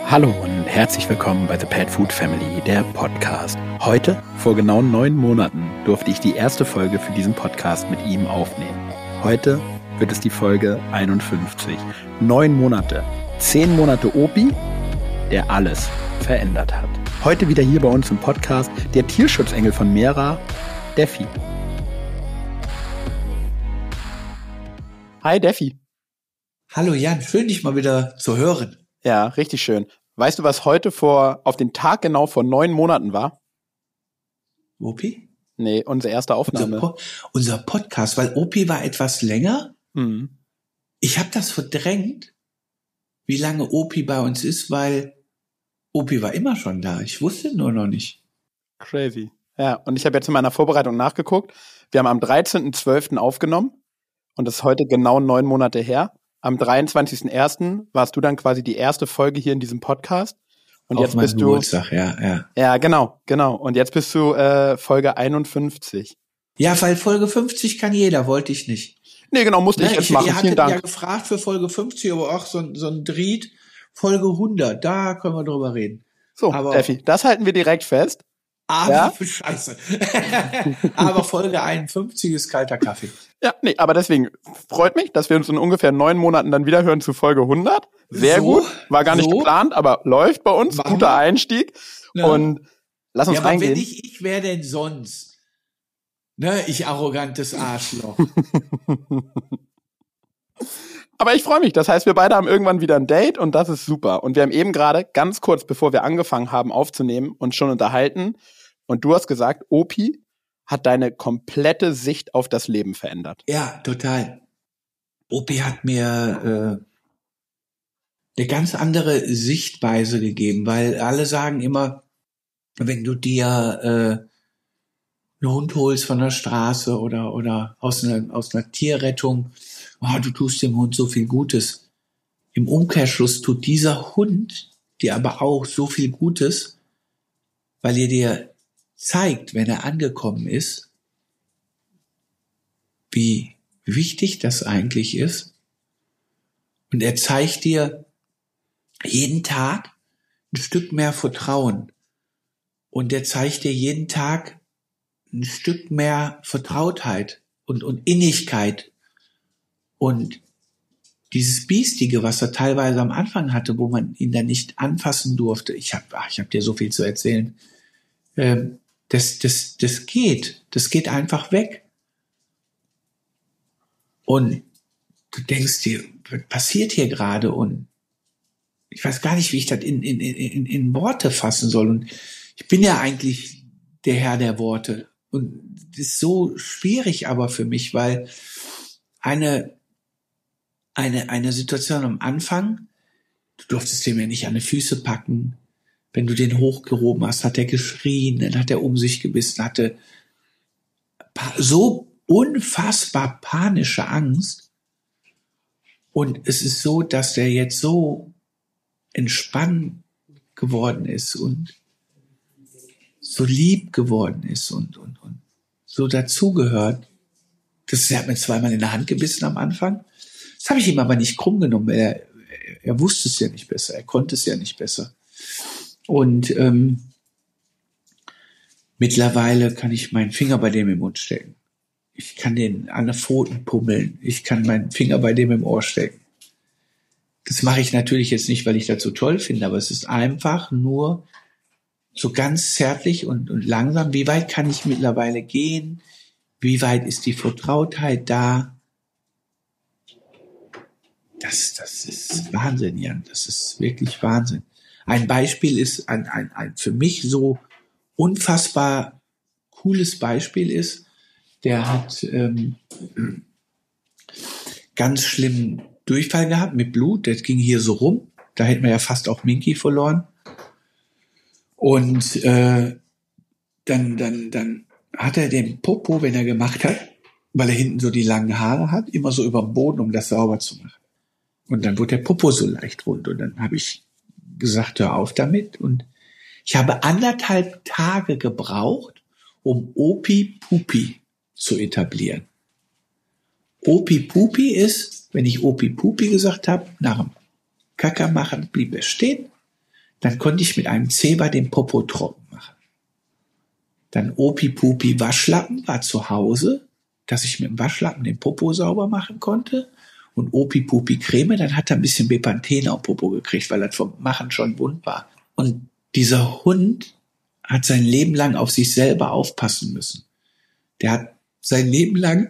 Hallo und herzlich willkommen bei The Pet Food Family, der Podcast. Heute, vor genau 9 Monaten, durfte ich die erste Folge für diesen Podcast mit ihm aufnehmen. Heute wird es die Folge 51. 9 Monate, 10 Monate Opi, der alles verändert hat. Heute wieder hier bei uns im Podcast der Tierschutzengel von Mera, Deffi. Hi Deffi. Hallo Jan, schön dich mal wieder zu hören. Ja, richtig schön. Weißt du, was heute auf den Tag genau vor 9 Monaten war? Opi? Nee, unsere erste Aufnahme. Unser Podcast, weil Opi war etwas länger. Mhm. Ich habe das verdrängt, wie lange Opi bei uns ist, weil Opi war immer schon da. Ich wusste nur noch nicht. Crazy. Ja, und ich habe jetzt in meiner Vorbereitung nachgeguckt. Wir haben am 13.12. aufgenommen und das ist heute genau 9 Monate her. Am 23.01. warst du dann quasi die erste Folge hier in diesem Podcast. Und auf jetzt bist du. Geburtstag, ja. Ja, genau. Und jetzt bist du Folge 51. Ja, weil Folge 50 kann jeder, wollte ich nicht. Nee, genau, musste ich jetzt machen. Ihr Vielen hattet Dank. ja gefragt für Folge 50, aber auch so ein Dried. Folge 100, da können wir drüber reden. So, Deffi, das halten wir direkt fest. Aber ja? Scheiße. Aber Folge 51 ist kalter Kaffee. Ja, nee, aber deswegen freut mich, dass wir uns in ungefähr 9 Monaten dann wieder hören zu Folge 100. Sehr gut. War gar nicht geplant, aber läuft bei uns. Guter Einstieg. Ja. Und lass uns reingehen. Aber wenn nicht ich, wer denn sonst? Ne, ich arrogantes Arschloch. Aber ich freue mich. Das heißt, wir beide haben irgendwann wieder ein Date und das ist super. Und wir haben eben gerade, ganz kurz bevor wir angefangen haben aufzunehmen, uns schon unterhalten. Und du hast gesagt, Opi hat deine komplette Sicht auf das Leben verändert. Ja, total. Opi hat mir eine ganz andere Sichtweise gegeben, weil alle sagen immer, wenn du dir einen Hund holst von der Straße oder aus einer Tierrettung, du tust dem Hund so viel Gutes. Im Umkehrschluss tut dieser Hund dir aber auch so viel Gutes, weil er dir zeigt, wenn er angekommen ist, wie wichtig das eigentlich ist. Und er zeigt dir jeden Tag ein Stück mehr Vertrauen. Und er zeigt dir jeden Tag ein Stück mehr Vertrautheit und Innigkeit. Und dieses Biestige, was er teilweise am Anfang hatte, wo man ihn dann nicht anfassen durfte, ich hab dir so viel zu erzählen, das geht einfach weg. Und du denkst dir, was passiert hier gerade? Und ich weiß gar nicht, wie ich das in Worte fassen soll. Und ich bin ja eigentlich der Herr der Worte. Und das ist so schwierig aber für mich, weil eine Situation am Anfang, du durftest dem ja nicht an die Füße packen. Wenn du den hochgehoben hast, hat er geschrien, dann hat er um sich gebissen, hatte so unfassbar panische Angst. Und es ist so, dass der jetzt so entspannt geworden ist und so lieb geworden ist und so dazugehört. Er hat mir zweimal in der Hand gebissen am Anfang. Das habe ich ihm aber nicht krumm genommen, weil er wusste es ja nicht besser, er konnte es ja nicht besser. Und mittlerweile kann ich meinen Finger bei dem im Mund stecken. Ich kann den an den Pfoten pummeln. Ich kann meinen Finger bei dem im Ohr stecken. Das mache ich natürlich jetzt nicht, weil ich das so toll finde, aber es ist einfach nur so ganz zärtlich und langsam. Wie weit kann ich mittlerweile gehen? Wie weit ist die Vertrautheit da? Das ist Wahnsinn, Jan. Das ist wirklich Wahnsinn. Ein Beispiel ist, ein für mich so unfassbar cooles Beispiel ist, der hat ganz schlimmen Durchfall gehabt mit Blut. Das ging hier so rum. Da hätten wir ja fast auch Minky verloren. Und dann hat er den Popo, wenn er gemacht hat, weil er hinten so die langen Haare hat, immer so über den Boden, um das sauber zu machen. Und dann wurde der Popo so leicht rund. Und dann habe ich gesagt, hör auf damit. Und ich habe 1,5 Tage gebraucht, um Opi-Pupi zu etablieren. Opi-Pupi ist, wenn ich Opi-Pupi gesagt habe, nach dem Kacker machen blieb er stehen. Dann konnte ich mit einem Zeber den Popo trocken machen. Dann Opi-Pupi Waschlappen war zu Hause, dass ich mit dem Waschlappen den Popo sauber machen konnte. Und Opi-Pupi Creme, dann hat er ein bisschen Bepanthen auf Popo gekriegt, weil das vom Machen schon wund war. Und dieser Hund hat sein Leben lang auf sich selber aufpassen müssen. Der hat sein Leben lang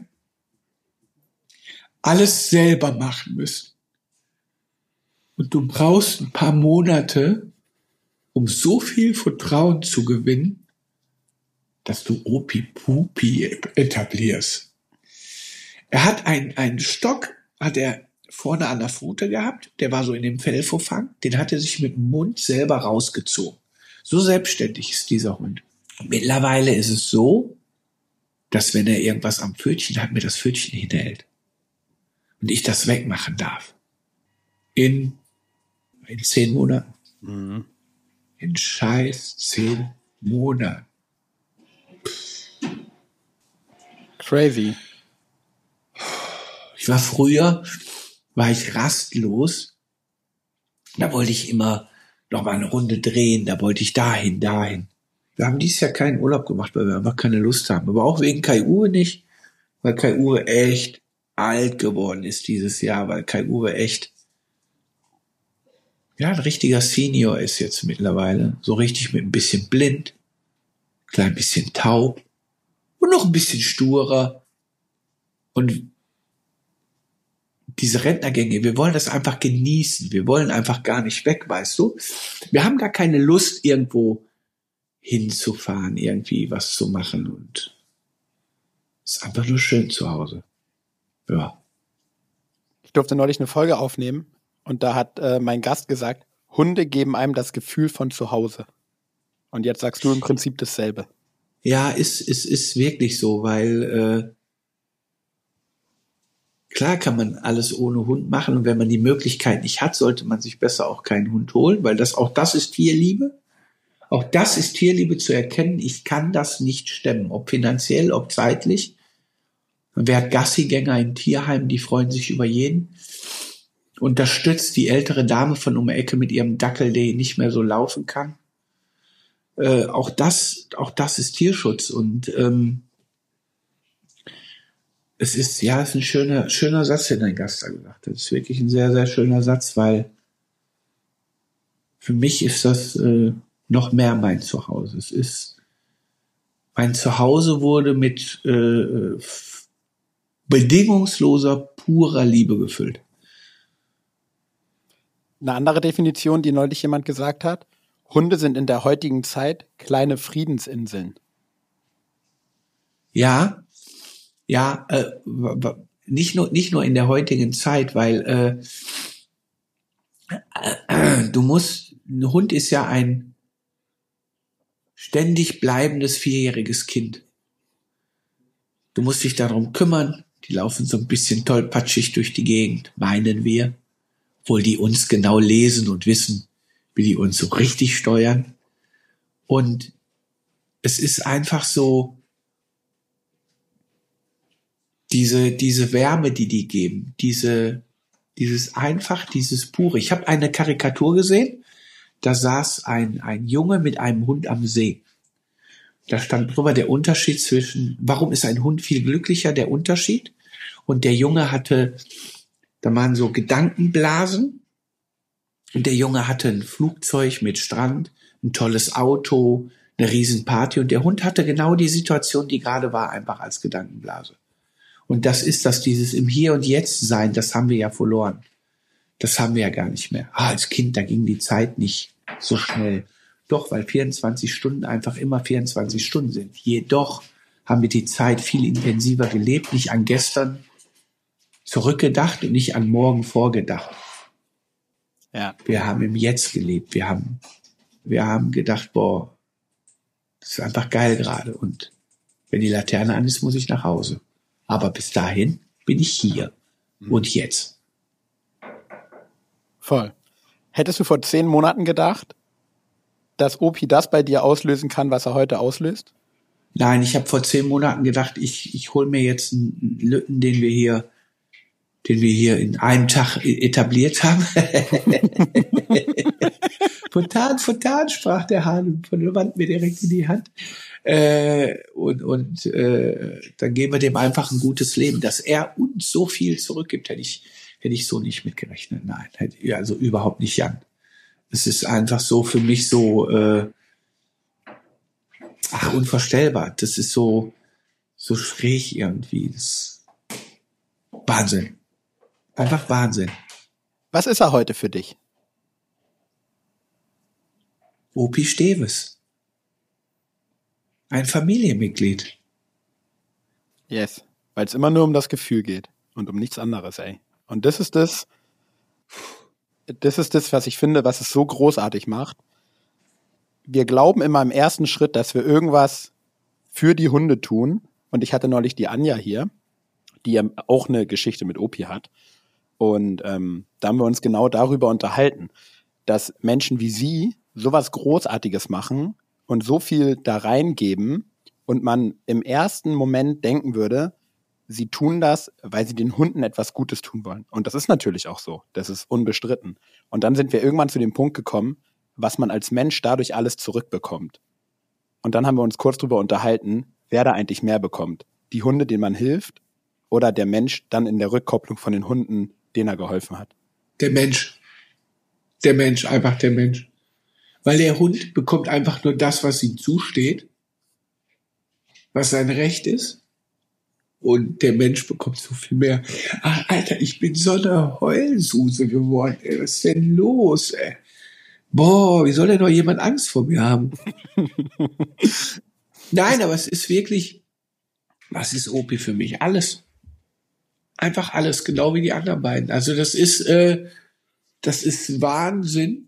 alles selber machen müssen. Und du brauchst ein paar Monate, um so viel Vertrauen zu gewinnen, dass du Opi-Pupi etablierst. Er hat einen Stock, hat er vorne an der Pfote gehabt, der war so in dem Fellvorfang, den hat er sich mit dem Mund selber rausgezogen. So selbstständig ist dieser Hund. Mittlerweile ist es so, dass wenn er irgendwas am Pfötchen hat, mir das Pfötchen hinhält. Und ich das wegmachen darf. In 10 Monaten. Mhm. In scheiß 10 Monaten. Crazy. Ich war ich rastlos. Da wollte ich immer noch mal eine Runde drehen. Da wollte ich dahin. Wir haben dieses Jahr keinen Urlaub gemacht, weil wir einfach keine Lust haben. Aber auch wegen Kai-Uwe nicht, weil Kai-Uwe echt alt geworden ist dieses Jahr, weil Kai-Uwe echt ein richtiger Senior ist jetzt mittlerweile. So richtig mit ein bisschen blind, klein bisschen taub und noch ein bisschen sturer. Und diese Rentnergänge, wir wollen das einfach genießen. Wir wollen einfach gar nicht weg, weißt du? Wir haben gar keine Lust, irgendwo hinzufahren, irgendwie was zu machen. Und es ist einfach nur schön zu Hause. Ja. Ich durfte neulich eine Folge aufnehmen und da hat mein Gast gesagt, Hunde geben einem das Gefühl von zu Hause. Und jetzt sagst du im Prinzip dasselbe. Ja, es ist wirklich so, weil klar kann man alles ohne Hund machen und wenn man die Möglichkeit nicht hat, sollte man sich besser auch keinen Hund holen, weil auch das ist Tierliebe. Auch das ist Tierliebe zu erkennen, ich kann das nicht stemmen, ob finanziell, ob zeitlich. Und wer hat Gassigänger in Tierheimen, die freuen sich über jeden. Unterstützt die ältere Dame von um die Ecke mit ihrem Dackel, der nicht mehr so laufen kann. Auch das ist Tierschutz und es ist ein schöner Satz, den dein Gast da gesagt hat. Es ist wirklich ein sehr, sehr schöner Satz, weil für mich ist das noch mehr mein Zuhause. Mein Zuhause wurde mit bedingungsloser, purer Liebe gefüllt. Eine andere Definition, die neulich jemand gesagt hat, Hunde sind in der heutigen Zeit kleine Friedensinseln. Ja, nicht nur in der heutigen Zeit, weil ein Hund ist ja ein ständig bleibendes 4-jähriges Kind. Du musst dich darum kümmern, die laufen so ein bisschen tollpatschig durch die Gegend, meinen wir, obwohl die uns genau lesen und wissen, wie die uns so richtig steuern. Und es ist einfach so, diese Wärme, die geben, dieses pure. Ich habe eine Karikatur gesehen, da saß ein Junge mit einem Hund am See. Da stand drüber der Unterschied zwischen, warum ist ein Hund viel glücklicher, der Unterschied? Und der Junge da waren so Gedankenblasen. Und der Junge hatte ein Flugzeug mit Strand, ein tolles Auto, eine Riesenparty. Und der Hund hatte genau die Situation, die gerade war, einfach als Gedankenblase. Und das ist dieses im Hier und Jetzt sein, das haben wir ja verloren. Das haben wir ja gar nicht mehr. Als Kind, da ging die Zeit nicht so schnell. Doch, weil 24 Stunden einfach immer 24 Stunden sind. Jedoch haben wir die Zeit viel intensiver gelebt, nicht an gestern zurückgedacht und nicht an morgen vorgedacht. Ja. Wir haben im Jetzt gelebt. Wir haben gedacht, das ist einfach geil gerade. Und wenn die Laterne an ist, muss ich nach Hause. Aber bis dahin bin ich hier und jetzt. Voll. Hättest du vor 10 Monaten gedacht, dass Opi das bei dir auslösen kann, was er heute auslöst? Nein, ich habe vor 10 Monaten gedacht, ich hole mir jetzt einen Lütten, den wir hier in einem Tag etabliert haben. Spontan, sprach der Hahn und wand mir direkt in die Hand. Dann geben wir dem einfach ein gutes Leben. Dass er uns so viel zurückgibt, hätte ich so nicht mitgerechnet. Nein, also überhaupt nicht, Jan. Es ist einfach so für mich so unvorstellbar. Das ist so schräg irgendwie. Das ist Wahnsinn. Einfach Wahnsinn. Was ist er heute für dich? Opi Steves. Ein Familienmitglied. Yes. Weil es immer nur um das Gefühl geht und um nichts anderes, ey. Und das ist das, was ich finde, was es so großartig macht. Wir glauben immer im ersten Schritt, dass wir irgendwas für die Hunde tun. Und ich hatte neulich die Anja hier, die ja auch eine Geschichte mit Opi hat. Und da haben wir uns genau darüber unterhalten, dass Menschen wie sie sowas Großartiges machen und so viel da reingeben und man im ersten Moment denken würde, sie tun das, weil sie den Hunden etwas Gutes tun wollen. Und das ist natürlich auch so. Das ist unbestritten. Und dann sind wir irgendwann zu dem Punkt gekommen, was man als Mensch dadurch alles zurückbekommt. Und dann haben wir uns kurz drüber unterhalten, wer da eigentlich mehr bekommt. Die Hunde, denen man hilft, oder der Mensch dann in der Rückkopplung von den Hunden, denen er geholfen hat. Der Mensch, einfach der Mensch. Weil der Hund bekommt einfach nur das, was ihm zusteht, was sein Recht ist. Und der Mensch bekommt so viel mehr. Ach, Alter, ich bin so eine Heulsuse geworden. Ey, was ist denn los, ey? Boah, wie soll denn noch jemand Angst vor mir haben? Nein, aber es ist wirklich, was ist Opi für mich? Alles. Einfach alles, genau wie die anderen beiden. Also das ist Wahnsinn.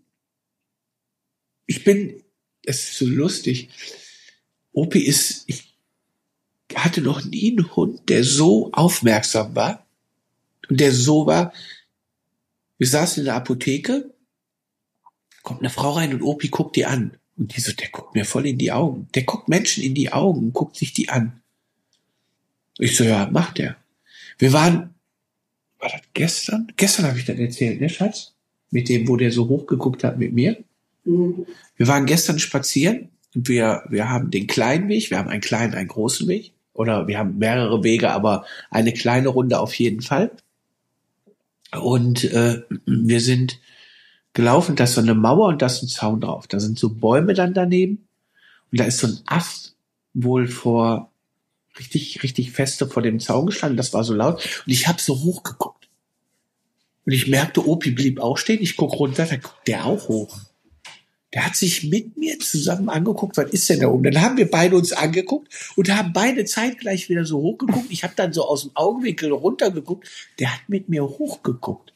Es ist so lustig. Opi ich hatte noch nie einen Hund, der so aufmerksam war und der so war. Wir saßen in der Apotheke, kommt eine Frau rein und Opi guckt die an. Und die so, der guckt mir voll in die Augen. Der guckt Menschen in die Augen und guckt sich die an. Ich so, ja, macht er. War das gestern? Gestern habe ich das erzählt, ne, Schatz? Mit dem, wo der so hochgeguckt hat mit mir. Mhm. Wir waren gestern spazieren und wir haben den kleinen Weg, wir haben einen kleinen, einen großen Weg. Oder wir haben mehrere Wege, aber eine kleine Runde auf jeden Fall. Und wir sind gelaufen, da ist so eine Mauer und da ist ein Zaun drauf. Da sind so Bäume dann daneben. Und da ist so ein Ast wohl richtig feste vor dem Zaun gestanden. Das war so laut. Und ich habe so hochgeguckt. Und ich merkte, Opi blieb auch stehen. Ich guck runter, da guckt der auch hoch. Der hat sich mit mir zusammen angeguckt, was ist denn da oben? Dann haben wir beide uns angeguckt und haben beide zeitgleich wieder so hochgeguckt. Ich habe dann so aus dem Augenwinkel runtergeguckt. Der hat mit mir hochgeguckt.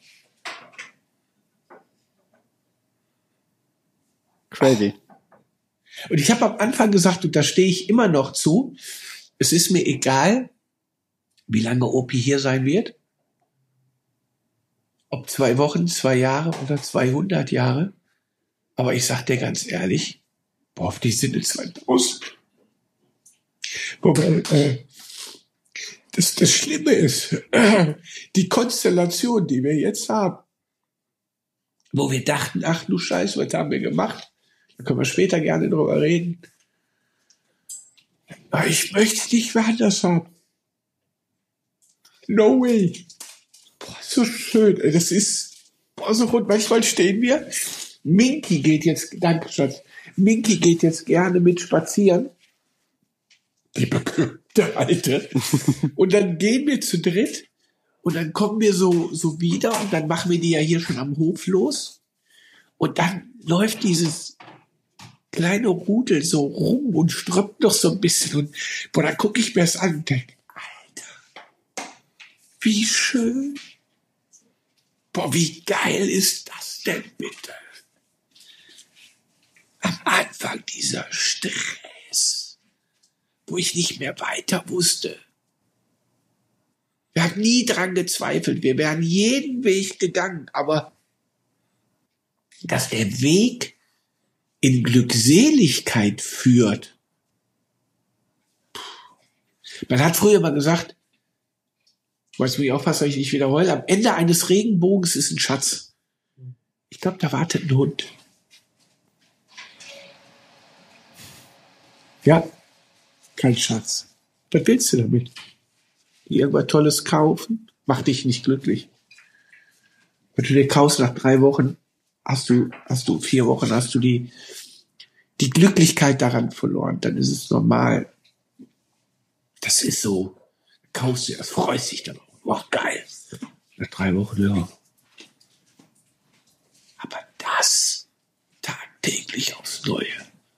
Crazy. Und ich habe am Anfang gesagt, und da stehe ich immer noch zu, es ist mir egal, wie lange Opi hier sein wird. Ob 2 Wochen, 2 Jahre oder 200 Jahre. Aber ich sag dir ganz ehrlich, auf die sind es 2000. Wobei, das Schlimme ist, die Konstellation, die wir jetzt haben, wo wir dachten, ach du Scheiße, was haben wir gemacht? Da können wir später gerne drüber reden. Aber ich möchte es nicht mehr anders haben. No way. Boah, so schön. Das ist so rund. Manchmal stehen wir. Minky geht jetzt, danke Schatz, Minky geht jetzt gerne mit spazieren. Die bekloppte Alte. Und dann gehen wir zu dritt und dann kommen wir so wieder und dann machen wir die ja hier schon am Hof los. Und dann läuft dieses kleine Rudel so rum und strömt noch so ein bisschen. Und boah, dann gucke ich mir das an und denke, Alter, wie schön. Boah, wie geil ist das denn bitte? Am Anfang dieser Stress, wo ich nicht mehr weiter wusste. Wir haben nie dran gezweifelt. Wir wären jeden Weg gegangen. Aber dass der Weg in Glückseligkeit führt. Man hat früher mal gesagt, ich muss mich aufpassen, dass ich nicht wiederhole, am Ende eines Regenbogens ist ein Schatz. Ich glaube, da wartet ein Hund. Ja, kein Schatz. Was willst du damit? Irgendwas Tolles kaufen? Macht dich nicht glücklich. Wenn du dir kaufst nach 3 Wochen, hast du 4 Wochen, hast du die Glücklichkeit daran verloren. Dann ist es normal. Das ist so. Kaufst du das, freust dich dann. Wow, geil. Nach 3 Wochen, ja. Aber das tagtäglich aufs Neue.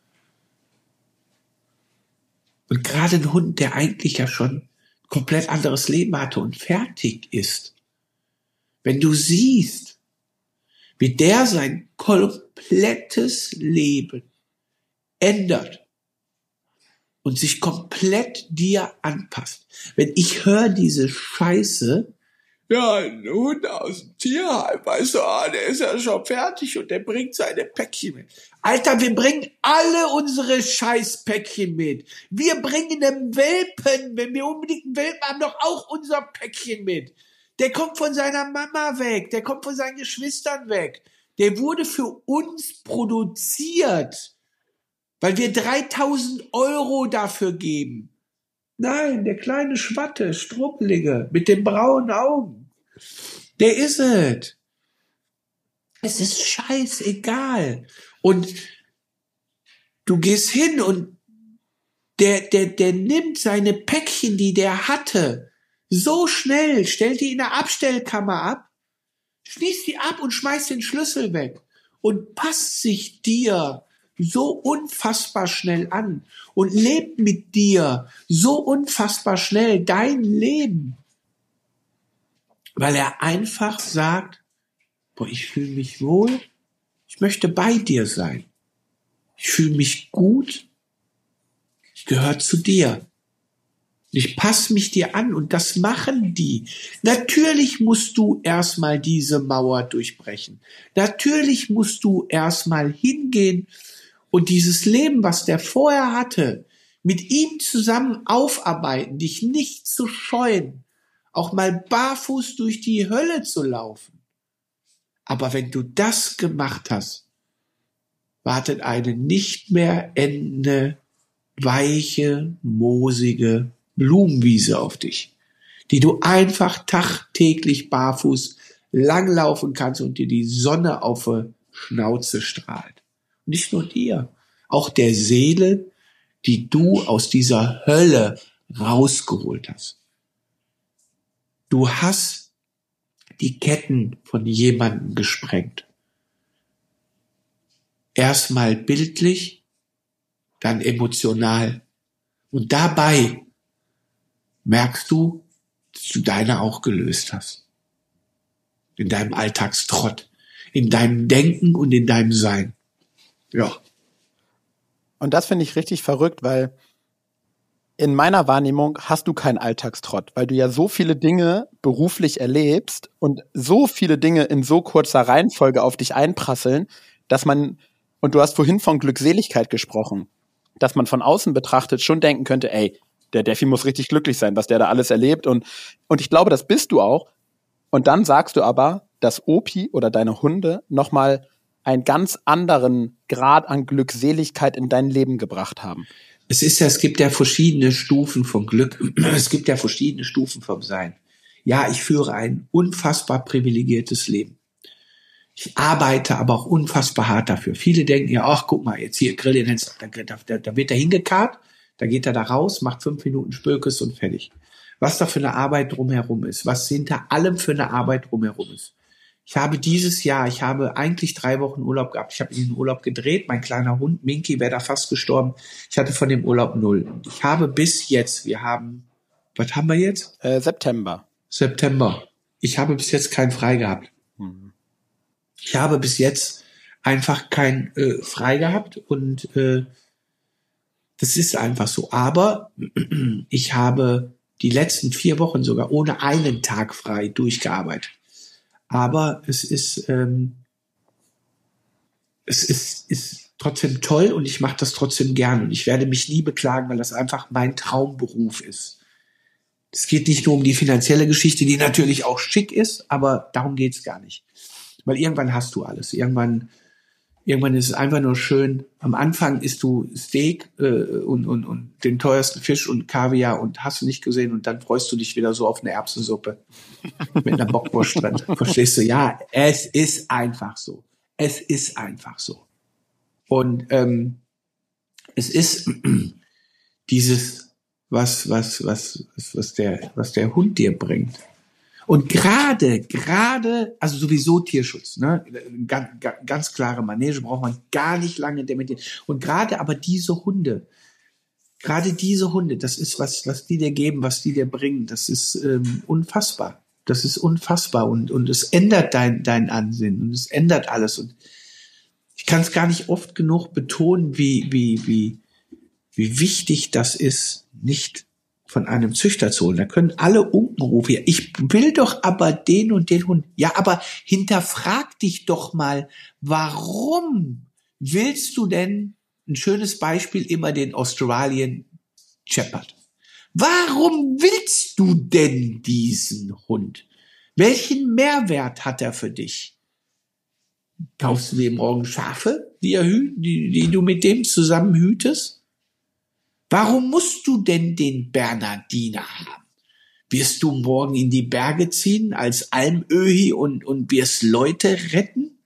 Und gerade ein Hund, der eigentlich ja schon ein komplett anderes Leben hatte und fertig ist, wenn du siehst, wie der sein komplettes Leben ändert und sich komplett dir anpasst. Wenn ich höre diese Scheiße, ja, ein Hund aus dem Tierheim, weißt du, der ist ja schon fertig und der bringt seine Päckchen mit. Alter, wir bringen alle unsere Scheißpäckchen mit. Wir bringen einen Welpen, wenn wir unbedingt einen Welpen haben, doch auch unser Päckchen mit. Der kommt von seiner Mama weg, der kommt von seinen Geschwistern weg. Der wurde für uns produziert, weil wir 3.000 € dafür geben. Nein, der kleine Schwatte, Struppelige, mit den braunen Augen. Der ist es. Es ist scheißegal. Und du gehst hin und der nimmt seine Päckchen, die der hatte, so schnell, stellt die in der Abstellkammer ab, schließt die ab und schmeißt den Schlüssel weg und passt sich dir so unfassbar schnell an und lebt mit dir so unfassbar schnell dein Leben, weil er einfach sagt, boah, ich fühle mich wohl, ich möchte bei dir sein, ich fühle mich gut, ich gehöre zu dir, ich passe mich dir an und das machen die. Natürlich musst du erstmal diese Mauer durchbrechen, natürlich musst du erstmal hingehen und dieses Leben, was der vorher hatte, mit ihm zusammen aufarbeiten, dich nicht zu scheuen, auch mal barfuß durch die Hölle zu laufen. Aber wenn du das gemacht hast, wartet eine nicht mehr endende, weiche, moosige Blumenwiese auf dich, die du einfach tagtäglich barfuß langlaufen kannst und dir die Sonne auf die Schnauze strahlt. Nicht nur dir, auch der Seele, die du aus dieser Hölle rausgeholt hast. Du hast die Ketten von jemandem gesprengt. Erstmal bildlich, dann emotional. Und dabei merkst du, dass du deine auch gelöst hast. In deinem Alltagstrott, in deinem Denken und in deinem Sein. Ja. Und das finde ich richtig verrückt, weil in meiner Wahrnehmung hast du keinen Alltagstrott, weil du ja so viele Dinge beruflich erlebst und so viele Dinge in so kurzer Reihenfolge auf dich einprasseln, dass man, und du hast vorhin von Glückseligkeit gesprochen, dass man von außen betrachtet schon denken könnte, ey, der Defi muss richtig glücklich sein, was der da alles erlebt. Und ich glaube, das bist du auch. Und dann sagst du aber, dass Opi oder deine Hunde nochmal einen ganz anderen Grad an Glückseligkeit in dein Leben gebracht haben. Es gibt ja verschiedene Stufen von Glück. Es gibt ja verschiedene Stufen vom Sein. Ja, ich führe ein unfassbar privilegiertes Leben. Ich arbeite aber auch unfassbar hart dafür. Viele denken ja, ach, guck mal, jetzt hier Grill, da wird er hingekarrt, da geht er da raus, macht 5 Minuten Spökes und fertig. Was da für eine Arbeit drumherum ist, was hinter allem für eine Arbeit drumherum ist. Ich habe eigentlich 3 Wochen Urlaub gehabt. Ich habe in den Urlaub gedreht. Mein kleiner Hund Minky wäre da fast gestorben. Ich hatte von dem Urlaub 0. Und ich habe bis jetzt, was haben wir jetzt? September. Ich habe bis jetzt keinen frei gehabt. Ich habe bis jetzt einfach kein frei gehabt und das ist einfach so. Aber ich habe die letzten 4 Wochen sogar ohne einen Tag frei durchgearbeitet. Aber es ist trotzdem toll und ich mache das trotzdem gern und ich werde mich nie beklagen, weil das einfach mein Traumberuf ist. Es geht nicht nur um die finanzielle Geschichte, die natürlich auch schick ist, aber darum geht's gar nicht. Weil irgendwann hast du alles. Irgendwann Irgendwann ist es einfach nur schön. Am Anfang isst du Steak und den teuersten Fisch und Kaviar und hast du nicht gesehen und dann freust du dich wieder so auf eine Erbsensuppe mit einer Bockwurst drin. Verstehst du? Ja, es ist einfach so. Es ist einfach so. Und es ist dieses, was der Hund dir bringt. Und gerade, also sowieso Tierschutz, ne, ganz klare Manege, braucht man gar nicht lange dementieren. Und gerade aber diese Hunde, das ist was die dir geben, was die dir bringen, das ist unfassbar. Das ist unfassbar und es ändert dein Ansinnen und es ändert alles. Und ich kann es gar nicht oft genug betonen, wie wichtig das ist, nicht von einem Züchter zu holen. Da können alle Unkenrufe, ich will doch aber den und den Hund. Ja, aber hinterfrag dich doch mal, warum willst du denn, ein schönes Beispiel, immer den Australian Shepherd. Warum willst du denn diesen Hund? Welchen Mehrwert hat er für dich? Kaufst du dir morgen Schafe, die du mit dem zusammen hütest? Warum musst du denn den Bernardiner haben? Wirst du morgen in die Berge ziehen als Almöhi und wirst Leute retten?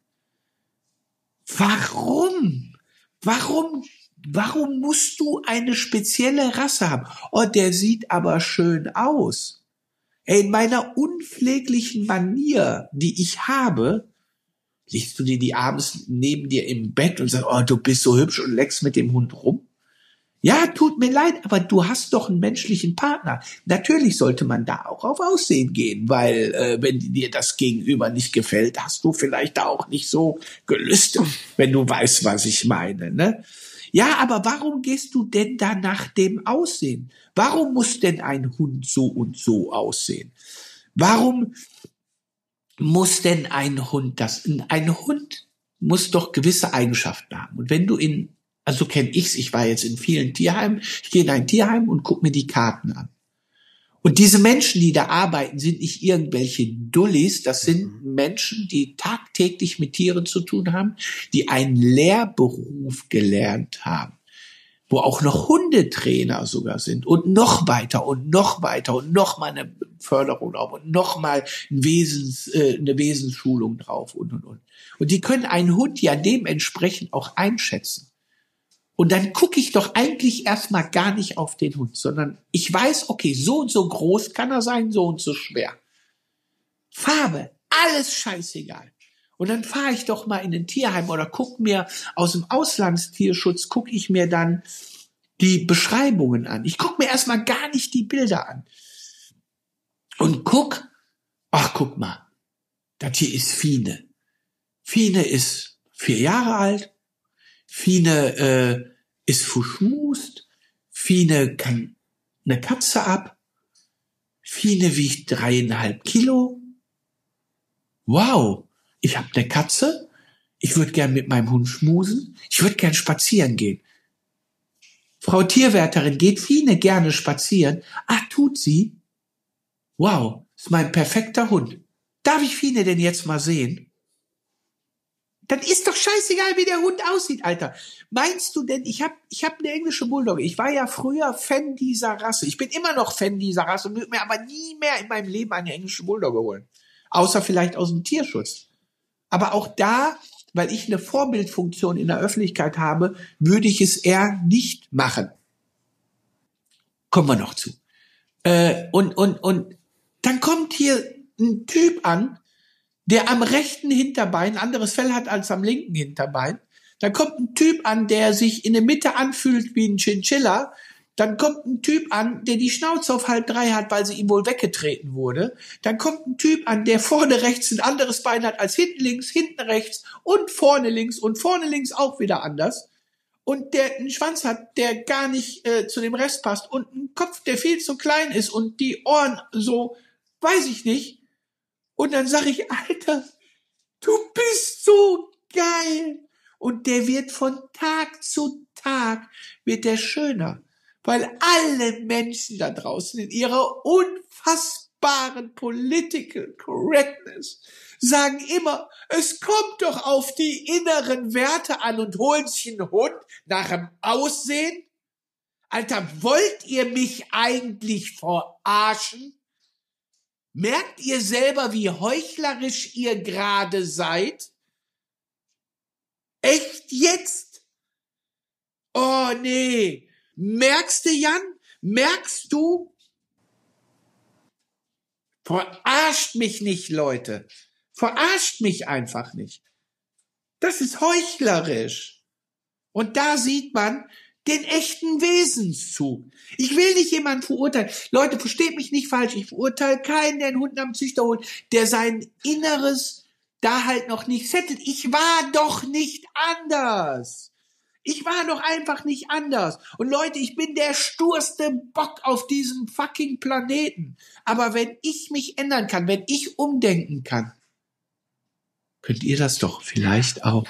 Warum? Warum musst du eine spezielle Rasse haben? Oh, der sieht aber schön aus. Ey, in meiner unpfleglichen Manier, die ich habe, legst du dir die abends neben dir im Bett und sagst, oh, du bist so hübsch und leckst mit dem Hund rum? Ja, tut mir leid, aber du hast doch einen menschlichen Partner. Natürlich sollte man da auch auf Aussehen gehen, weil wenn dir das Gegenüber nicht gefällt, hast du vielleicht da auch nicht so gelüstet, wenn du weißt, was ich meine, ne? Ja, aber warum gehst du denn da nach dem Aussehen? Warum muss denn ein Hund so und so aussehen? Warum muss denn ein Hund das? Ein Hund muss doch gewisse Eigenschaften haben. Und wenn du also kenne ich's, ich war jetzt in vielen Tierheimen, ich gehe in ein Tierheim und gucke mir die Karten an. Und diese Menschen, die da arbeiten, sind nicht irgendwelche Dullis, das sind Menschen, die tagtäglich mit Tieren zu tun haben, die einen Lehrberuf gelernt haben, wo auch noch Hundetrainer sogar sind und noch weiter und noch weiter und noch mal eine Förderung drauf und noch mal eine Wesensschulung drauf und. Und die können einen Hund ja dementsprechend auch einschätzen. Und dann gucke ich doch eigentlich erstmal gar nicht auf den Hund, sondern ich weiß, okay, so und so groß kann er sein, so und so schwer. Farbe, alles scheißegal. Und dann fahre ich doch mal in ein Tierheim oder gucke mir aus dem Auslandstierschutz, gucke ich mir dann die Beschreibungen an. Ich gucke mir erstmal gar nicht die Bilder an. Und guck mal, das hier ist Fine. Fine ist 4 Jahre alt. Fine ist verschmust. Fine kann eine Katze ab. Fine wiegt 3,5 Kilo. Wow, ich habe eine Katze. Ich würde gern mit meinem Hund schmusen. Ich würde gern spazieren gehen. Frau Tierwärterin, geht Fine gerne spazieren? Ach, tut sie? Wow, ist mein perfekter Hund. Darf ich Fine denn jetzt mal sehen? Dann ist doch scheißegal, wie der Hund aussieht, Alter. Meinst du denn, ich hab eine englische Bulldogge. Ich war ja früher Fan dieser Rasse. Ich bin immer noch Fan dieser Rasse und würde mir aber nie mehr in meinem Leben eine englische Bulldogge holen. Außer vielleicht aus dem Tierschutz. Aber auch da, weil ich eine Vorbildfunktion in der Öffentlichkeit habe, würde ich es eher nicht machen. Kommen wir noch zu. Und dann kommt hier ein Typ an, der am rechten Hinterbein anderes Fell hat als am linken Hinterbein. Dann kommt ein Typ an, der sich in der Mitte anfühlt wie ein Chinchilla. Dann kommt ein Typ an, der die Schnauze auf 2,5 hat, weil sie ihm wohl weggetreten wurde. Dann kommt ein Typ an, der vorne rechts ein anderes Bein hat als hinten links, hinten rechts und vorne links auch wieder anders. Und der einen Schwanz hat, der gar nicht zu dem Rest passt und einen Kopf, der viel zu klein ist und die Ohren so, weiß ich nicht. Und dann sag ich, Alter, du bist so geil. Und der wird von Tag zu Tag, wird der schöner. Weil alle Menschen da draußen in ihrer unfassbaren Political Correctness sagen immer, es kommt doch auf die inneren Werte an und holen sich einen Hund nach dem Aussehen. Alter, wollt ihr mich eigentlich verarschen? Merkt ihr selber, wie heuchlerisch ihr gerade seid? Echt jetzt? Oh nee. Merkst du, Jan? Merkst du? Verarscht mich nicht, Leute. Verarscht mich einfach nicht. Das ist heuchlerisch. Und da sieht man den echten Wesenszug. Ich will nicht jemanden verurteilen. Leute, versteht mich nicht falsch. Ich verurteile keinen, der einen Hund am Züchter holt, der sein Inneres da halt noch nicht settelt. Ich war doch nicht anders. Ich war doch einfach nicht anders. Und Leute, ich bin der sturste Bock auf diesem fucking Planeten. Aber wenn ich mich ändern kann, wenn ich umdenken kann, könnt ihr das doch vielleicht auch.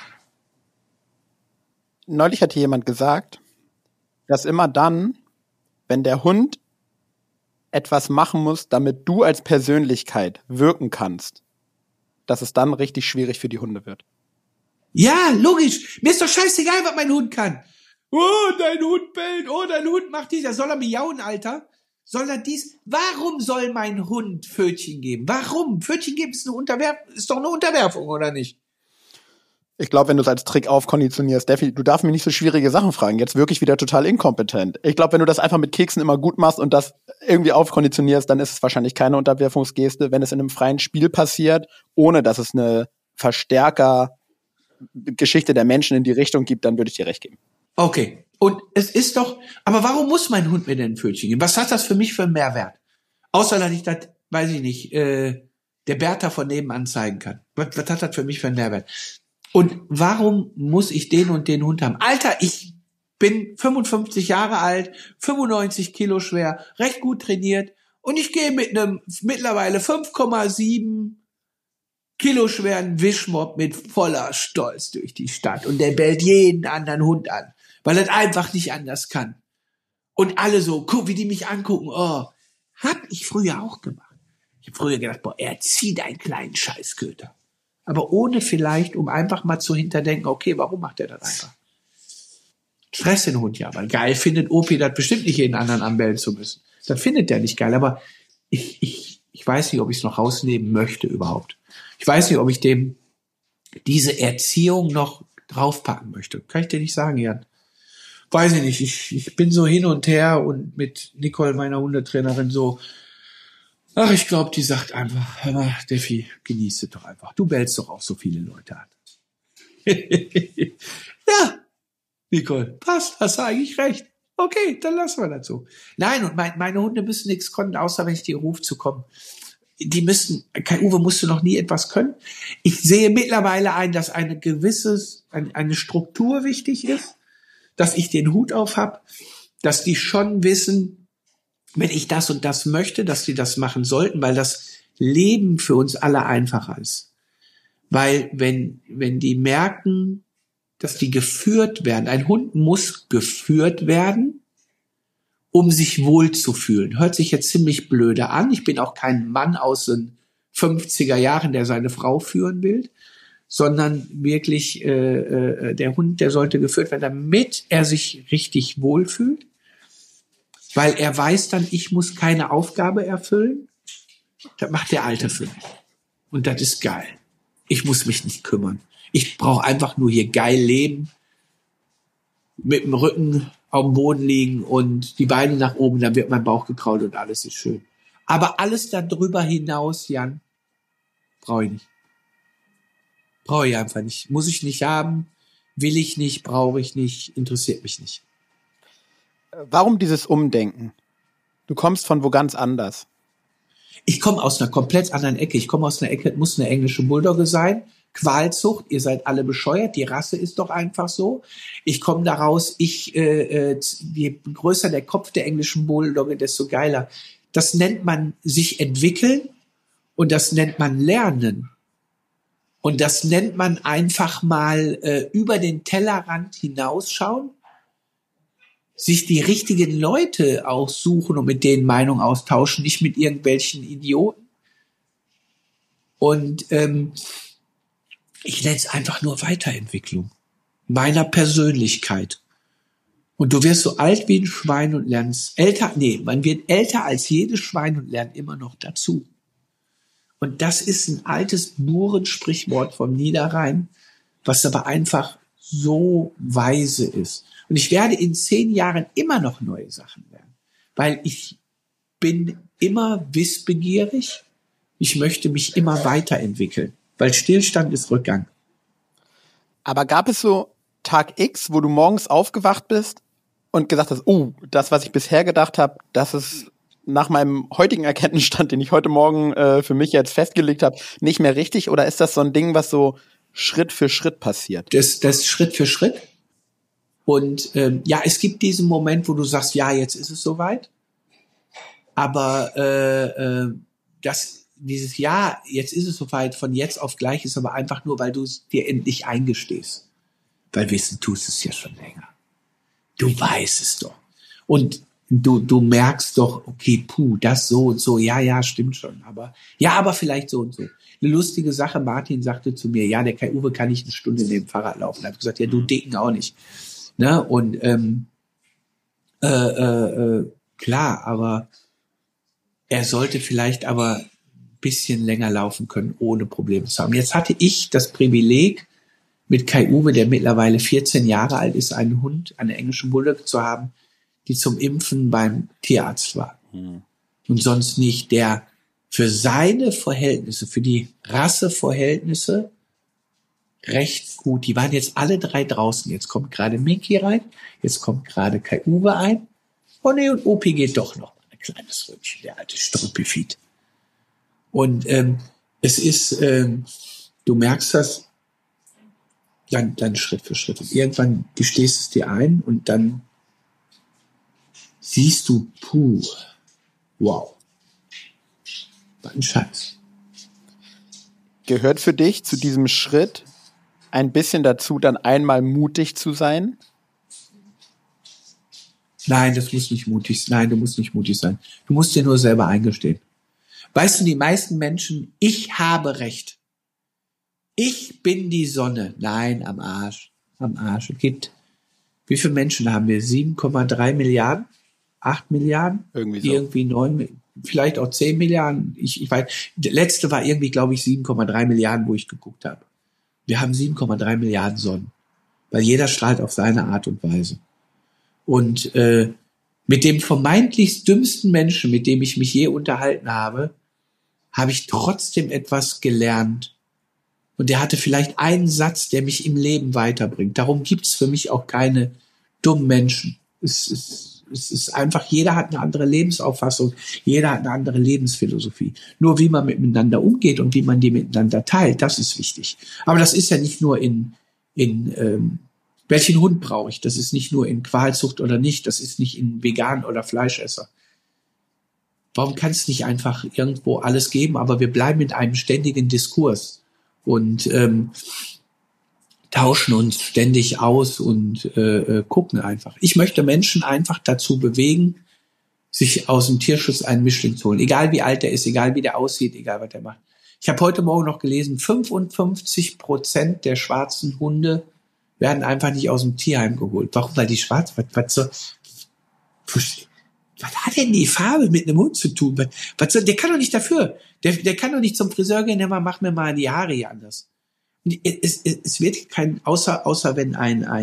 Neulich hat hier jemand gesagt, dass immer dann, wenn der Hund etwas machen muss, damit du als Persönlichkeit wirken kannst, dass es dann richtig schwierig für die Hunde wird. Ja, logisch. Mir ist doch scheißegal, was mein Hund kann. Oh, dein Hund bellt. Oh, dein Hund macht dies. Ja, soll er miauen, Alter? Soll er dies? Warum soll mein Hund Pfötchen geben? Warum? Pfötchen geben ist doch eine Unterwerfung, oder nicht? Ich glaube, wenn du es als Trick aufkonditionierst, Steffi, du darfst mich nicht so schwierige Sachen fragen. Jetzt wirklich wieder total inkompetent. Ich glaube, wenn du das einfach mit Keksen immer gut machst und das irgendwie aufkonditionierst, dann ist es wahrscheinlich keine Unterwerfungsgeste. Wenn es in einem freien Spiel passiert, ohne dass es eine Verstärker-Geschichte der Menschen in die Richtung gibt, dann würde ich dir recht geben. Okay. Und es ist doch, aber warum muss mein Hund mir denn ein Pfötchen geben? Was hat das für mich für einen Mehrwert? Außer, dass ich das, weiß ich nicht, der Bertha von nebenan zeigen kann. Was hat das für mich für einen Mehrwert? Und warum muss ich den und den Hund haben? Alter, ich bin 55 Jahre alt, 95 Kilo schwer, recht gut trainiert und ich gehe mit einem mittlerweile 5,7 Kilo schweren Wischmopp mit voller Stolz durch die Stadt und der bellt jeden anderen Hund an, weil er einfach nicht anders kann. Und alle so, guck, wie die mich angucken, oh, hab ich früher auch gemacht. Ich habe früher gedacht, boah, erzieh deinen kleinen Scheißköter. Aber ohne vielleicht, um einfach mal zu hinterdenken, okay, warum macht er das einfach? Stress den Hund ja, weil geil findet Opi das bestimmt nicht, jeden anderen anbellen zu müssen. Das findet der nicht geil, aber ich weiß nicht, ob ich es noch rausnehmen möchte überhaupt. Ich weiß nicht, ob ich dem diese Erziehung noch draufpacken möchte. Kann ich dir nicht sagen, Jan. Weiß ich nicht, ich bin so hin und her und mit Nicole, meiner Hundetrainerin, so, ach, ich glaube, die sagt einfach, hör mal, Steffi, genieß es doch einfach. Du bellst doch auch so viele Leute an. Ja, Nicole, passt, hast du eigentlich recht. Okay, dann lassen wir das so. Nein, und meine Hunde müssen nichts können, außer wenn ich die rufe zu kommen. Die müssen, kein Uwe musste noch nie etwas können. Ich sehe mittlerweile ein, dass eine Struktur wichtig ist, dass ich den Hut auf habe, dass die schon wissen, wenn ich das und das möchte, dass die das machen sollten, weil das Leben für uns alle einfacher ist. Weil wenn die merken, dass die geführt werden, ein Hund muss geführt werden, um sich wohlzufühlen. Hört sich jetzt ziemlich blöde an. Ich bin auch kein Mann aus den 50er Jahren, der seine Frau führen will, sondern wirklich der Hund, der sollte geführt werden, damit er sich richtig wohlfühlt. Weil er weiß dann, ich muss keine Aufgabe erfüllen. Das macht der Alte für mich. Und das ist geil. Ich muss mich nicht kümmern. Ich brauche einfach nur hier geil leben, mit dem Rücken auf dem Boden liegen und die Beine nach oben, dann wird mein Bauch gekrault und alles ist schön. Aber alles darüber hinaus, Jan, brauche ich nicht. Brauche ich einfach nicht. Muss ich nicht haben, will ich nicht, brauche ich nicht, interessiert mich nicht. Warum dieses Umdenken? Du kommst von wo ganz anders. Ich komme aus einer komplett anderen Ecke. Ich komme aus einer Ecke, muss eine englische Bulldogge sein. Qualzucht, ihr seid alle bescheuert, die Rasse ist doch einfach so. Ich komme daraus, je größer der Kopf der englischen Bulldogge, desto geiler. Das nennt man sich entwickeln und das nennt man lernen. Und das nennt man einfach mal über den Tellerrand hinausschauen, sich die richtigen Leute aussuchen und mit denen Meinung austauschen, nicht mit irgendwelchen Idioten. Und ich nenne es einfach nur Weiterentwicklung meiner Persönlichkeit. Und du wirst so alt wie ein Schwein und lernst man wird älter als jedes Schwein und lernt immer noch dazu. Und das ist ein altes Buren-Sprichwort vom Niederrhein, was aber einfach so weise ist. Und ich werde in 10 Jahren immer noch neue Sachen lernen, weil ich bin immer wissbegierig. Ich möchte mich immer weiterentwickeln, weil Stillstand ist Rückgang. Aber gab es so Tag X, wo du morgens aufgewacht bist und gesagt hast, das, was ich bisher gedacht habe, das ist nach meinem heutigen Erkenntnisstand, den ich heute Morgen für mich jetzt festgelegt habe, nicht mehr richtig? Oder ist das so ein Ding, was so Schritt für Schritt passiert? Das Schritt für Schritt. Und es gibt diesen Moment, wo du sagst, ja, jetzt ist es soweit. Aber dieses Jahr, jetzt ist es soweit, von jetzt auf gleich ist aber einfach nur, weil du es dir endlich eingestehst. Weil wissen tust es ja schon länger. Du weißt es doch. Und du merkst doch, okay, das so und so, ja, stimmt schon. Aber vielleicht so und so. Eine lustige Sache, Martin sagte zu mir, ja, der Kai-Uwe kann nicht 1 Stunde neben dem Fahrrad laufen. Da habe ich gesagt, ja, du Dicken auch nicht. Ne? Und klar, aber er sollte vielleicht aber ein bisschen länger laufen können, ohne Probleme zu haben. Jetzt hatte ich das Privileg, mit Kai-Uwe, der mittlerweile 14 Jahre alt ist, einen Hund, eine englische Bulldog zu haben, die zum Impfen beim Tierarzt war. Und sonst nicht, der für seine Verhältnisse, für die Rasseverhältnisse recht gut, die waren jetzt alle 3 draußen. Jetzt kommt gerade Minky rein, jetzt kommt gerade Kai-Uwe ein. Oh nee, und Opi geht doch noch. Ein kleines Rötchen, der alte Struppified. Und es ist, du merkst das, dann Schritt für Schritt. Und irgendwann gestehst es dir ein und dann siehst du, wow, war ein Scheiß. Gehört für dich zu diesem Schritt ein bisschen dazu, dann einmal mutig zu sein? Nein, das muss nicht mutig sein. Nein, du musst nicht mutig sein. Du musst dir nur selber eingestehen. Weißt du, die meisten Menschen, ich habe Recht. Ich bin die Sonne. Nein, am Arsch. Am Arsch. Es gibt, wie viele Menschen haben wir? 7,3 Milliarden? 8 Milliarden? Irgendwie so. Irgendwie 9, vielleicht auch 10 Milliarden. Ich weiß. Der letzte war irgendwie, glaube ich, 7,3 Milliarden, wo ich geguckt habe. Wir haben 7,3 Milliarden Sonnen. Weil jeder strahlt auf seine Art und Weise. Und mit dem vermeintlich dümmsten Menschen, mit dem ich mich je unterhalten habe ich trotzdem etwas gelernt. Und der hatte vielleicht einen Satz, der mich im Leben weiterbringt. Darum gibt's für mich auch keine dummen Menschen. Es ist einfach, jeder hat eine andere Lebensauffassung, jeder hat eine andere Lebensphilosophie. Nur wie man miteinander umgeht und wie man die miteinander teilt, das ist wichtig. Aber das ist ja nicht nur in welchen Hund brauche ich? Das ist nicht nur in Qualzucht oder nicht, das ist nicht in Vegan oder Fleischesser. Warum kann es nicht einfach irgendwo alles geben? Aber wir bleiben in einem ständigen Diskurs und tauschen uns ständig aus und gucken einfach. Ich möchte Menschen einfach dazu bewegen, sich aus dem Tierschutz einen Mischling zu holen. Egal wie alt der ist, egal wie der aussieht, egal was der macht. Ich habe heute Morgen noch gelesen, 55% der schwarzen Hunde werden einfach nicht aus dem Tierheim geholt. Warum? Weil die schwarz, was hat denn die Farbe mit einem Hund zu tun? Der kann doch nicht dafür. Der kann doch nicht zum Friseur gehen, mach mir mal die Haare hier anders. Es wird außer wenn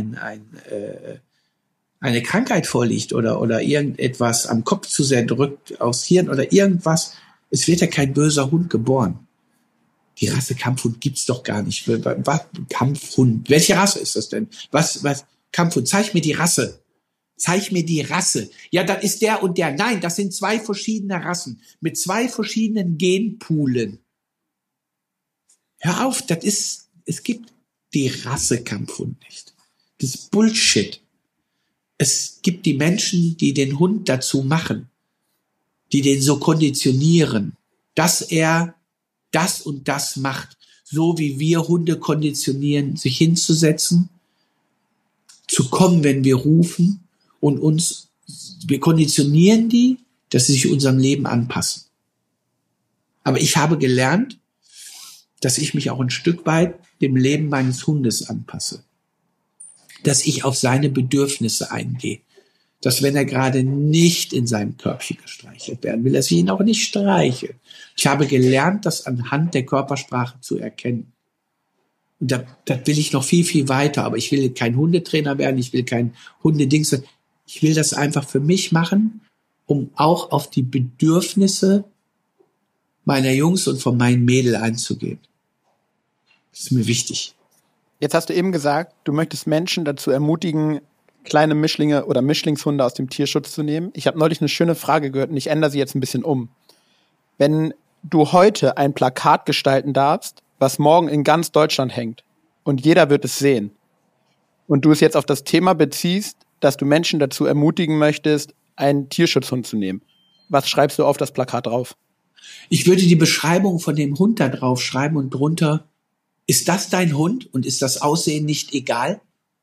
eine Krankheit vorliegt oder irgendetwas am Kopf zu sehr drückt, aufs Hirn oder irgendwas, es wird ja kein böser Hund geboren. Die Rasse Kampfhund gibt's doch gar nicht. Was? Kampfhund. Welche Rasse ist das denn? Was? Kampfhund. Zeig mir die Rasse. Zeig mir die Rasse. Ja, das ist der und der. Nein, das sind 2 verschiedene Rassen mit 2 verschiedenen Genpoolen. Hör auf, es gibt die Rasse Kampfhund nicht. Das ist Bullshit. Es gibt die Menschen, die den Hund dazu machen, die den so konditionieren, dass er das und das macht, so wie wir Hunde konditionieren, sich hinzusetzen, zu kommen, wenn wir rufen und wir konditionieren dass sie sich unserem Leben anpassen. Aber ich habe gelernt, dass ich mich auch ein Stück weit dem Leben meines Hundes anpasse. Dass ich auf seine Bedürfnisse eingehe. Dass wenn er gerade nicht in seinem Körbchen gestreichelt werden will, dass ich ihn auch nicht streiche. Ich habe gelernt, das anhand der Körpersprache zu erkennen. Und da will ich noch viel, viel weiter. Aber ich will kein Hundetrainer werden, ich will kein Hundedings werden. Ich will das einfach für mich machen, um auch auf die Bedürfnisse meiner Jungs und von meinen Mädel einzugehen. Das ist mir wichtig. Jetzt hast du eben gesagt, du möchtest Menschen dazu ermutigen, kleine Mischlinge oder Mischlingshunde aus dem Tierschutz zu nehmen. Ich habe neulich eine schöne Frage gehört und ich ändere sie jetzt ein bisschen um. Wenn du heute ein Plakat gestalten darfst, was morgen in ganz Deutschland hängt und jeder wird es sehen und du es jetzt auf das Thema beziehst, dass du Menschen dazu ermutigen möchtest, einen Tierschutzhund zu nehmen, was schreibst du auf das Plakat drauf? Ich würde die Beschreibung von dem Hund da drauf schreiben und drunter: Ist das dein Hund und ist das Aussehen nicht egal?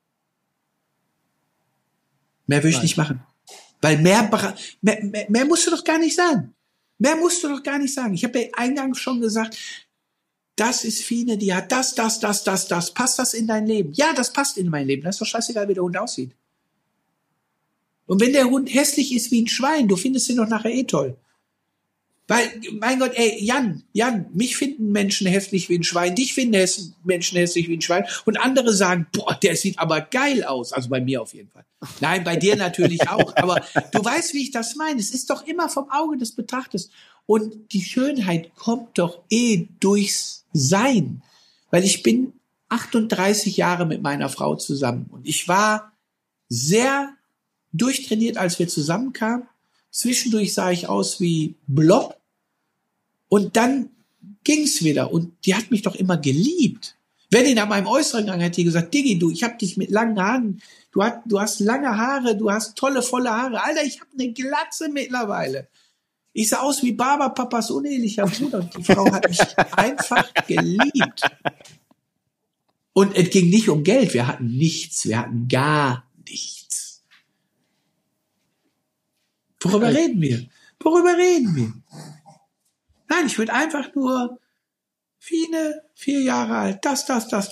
Mehr würde ich nicht machen. Weil mehr musst du doch gar nicht sagen. Mehr musst du doch gar nicht sagen. Ich habe ja eingangs schon gesagt, das ist Fine, die hat das. Passt das in dein Leben? Ja, das passt in mein Leben. Das ist doch scheißegal, wie der Hund aussieht. Und wenn der Hund hässlich ist wie ein Schwein, du findest ihn doch nachher eh toll. Weil, mein Gott, Jan, mich finden Menschen hässlich wie ein Schwein, dich finden Menschen hässlich wie ein Schwein und andere sagen, boah, der sieht aber geil aus. Also bei mir auf jeden Fall. Nein, bei dir natürlich auch. Aber du weißt, wie ich das meine. Es ist doch immer vom Auge des Betrachters. Und die Schönheit kommt doch durchs Sein. Weil ich bin 38 Jahre mit meiner Frau zusammen und ich war sehr durchtrainiert, als wir zusammenkamen. Zwischendurch sah ich aus wie Blob und dann ging's wieder und die hat mich doch immer geliebt. Wenn die nach meinem Äußeren gegangen hat, die gesagt, Diggi, ich hab dich mit langen Haaren, du hast lange Haare, du hast tolle, volle Haare. Alter, ich hab eine Glatze mittlerweile. Ich sah aus wie Barberpapas unehelicher Bruder und die Frau hat mich einfach geliebt. Und es ging nicht um Geld, wir hatten nichts, wir hatten gar nichts. Worüber reden wir? Nein, ich würde einfach nur Fine, 4 Jahre alt, das,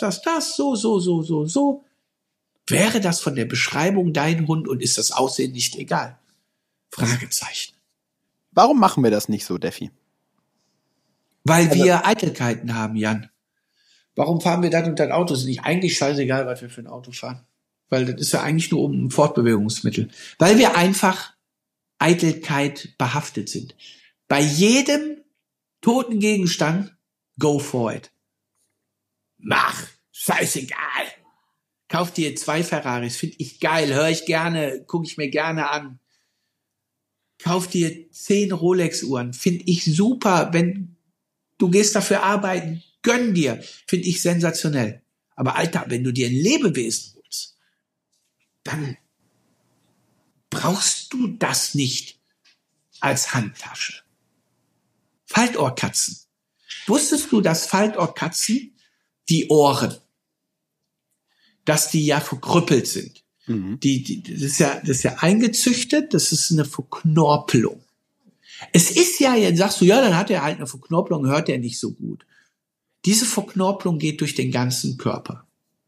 so. Wäre das von der Beschreibung dein Hund und ist das Aussehen nicht egal? Fragezeichen. Warum machen wir das nicht so, Deffi? Weil wir Eitelkeiten haben, Jan. Warum fahren wir das und das Auto? Ist nicht eigentlich scheißegal, was wir für ein Auto fahren. Weil das ist ja eigentlich nur ein Fortbewegungsmittel. Weil wir einfach Eitelkeit behaftet sind. Bei jedem toten Gegenstand, go for it. Mach, scheißegal. Kauf dir 2 Ferraris, finde ich geil, höre ich gerne, gucke ich mir gerne an. Kauf dir 10 Rolex-Uhren, finde ich super, wenn du gehst dafür arbeiten, gönn dir, finde ich sensationell. Aber Alter, wenn du dir ein Lebewesen holst, dann brauchst du das nicht als Handtasche. Faltohrkatzen. Wusstest du, dass Faltohrkatzen die Ohren, dass die ja verkrüppelt sind? Mhm. Das ist ja eingezüchtet, das ist eine Verknorpelung. Es ist ja, jetzt sagst du, ja, dann hat er halt eine Verknorpelung, hört er nicht so gut. Diese Verknorpelung geht durch den ganzen Körper.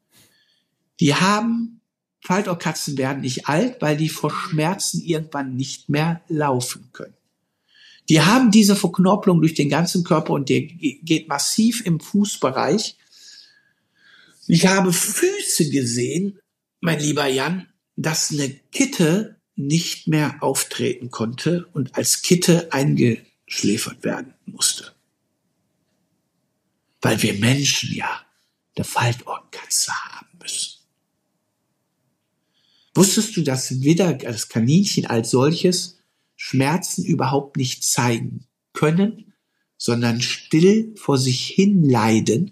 Faltohrkatzen werden nicht alt, weil die vor Schmerzen irgendwann nicht mehr laufen können. Die haben diese Verknorpelung durch den ganzen Körper und der geht massiv im Fußbereich. Ich habe Füße gesehen, mein lieber Jan, dass eine Kitte nicht mehr auftreten konnte und als Kitte eingeschläfert werden musste. Weil wir Menschen ja eine Faltohrkatze haben müssen. Wusstest du, dass das Kaninchen als solches Schmerzen überhaupt nicht zeigen können, sondern still vor sich hin leiden?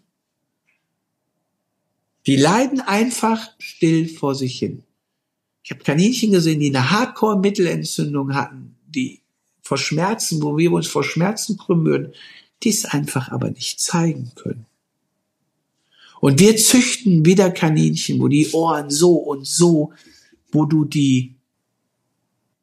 Die leiden einfach still vor sich hin. Ich habe Kaninchen gesehen, die eine Hardcore-Mittelentzündung hatten, die vor Schmerzen, wo wir uns vor Schmerzen krümmen würden, die es einfach aber nicht zeigen können. Und wir züchten wieder Kaninchen, wo die Ohren so und so, wo du die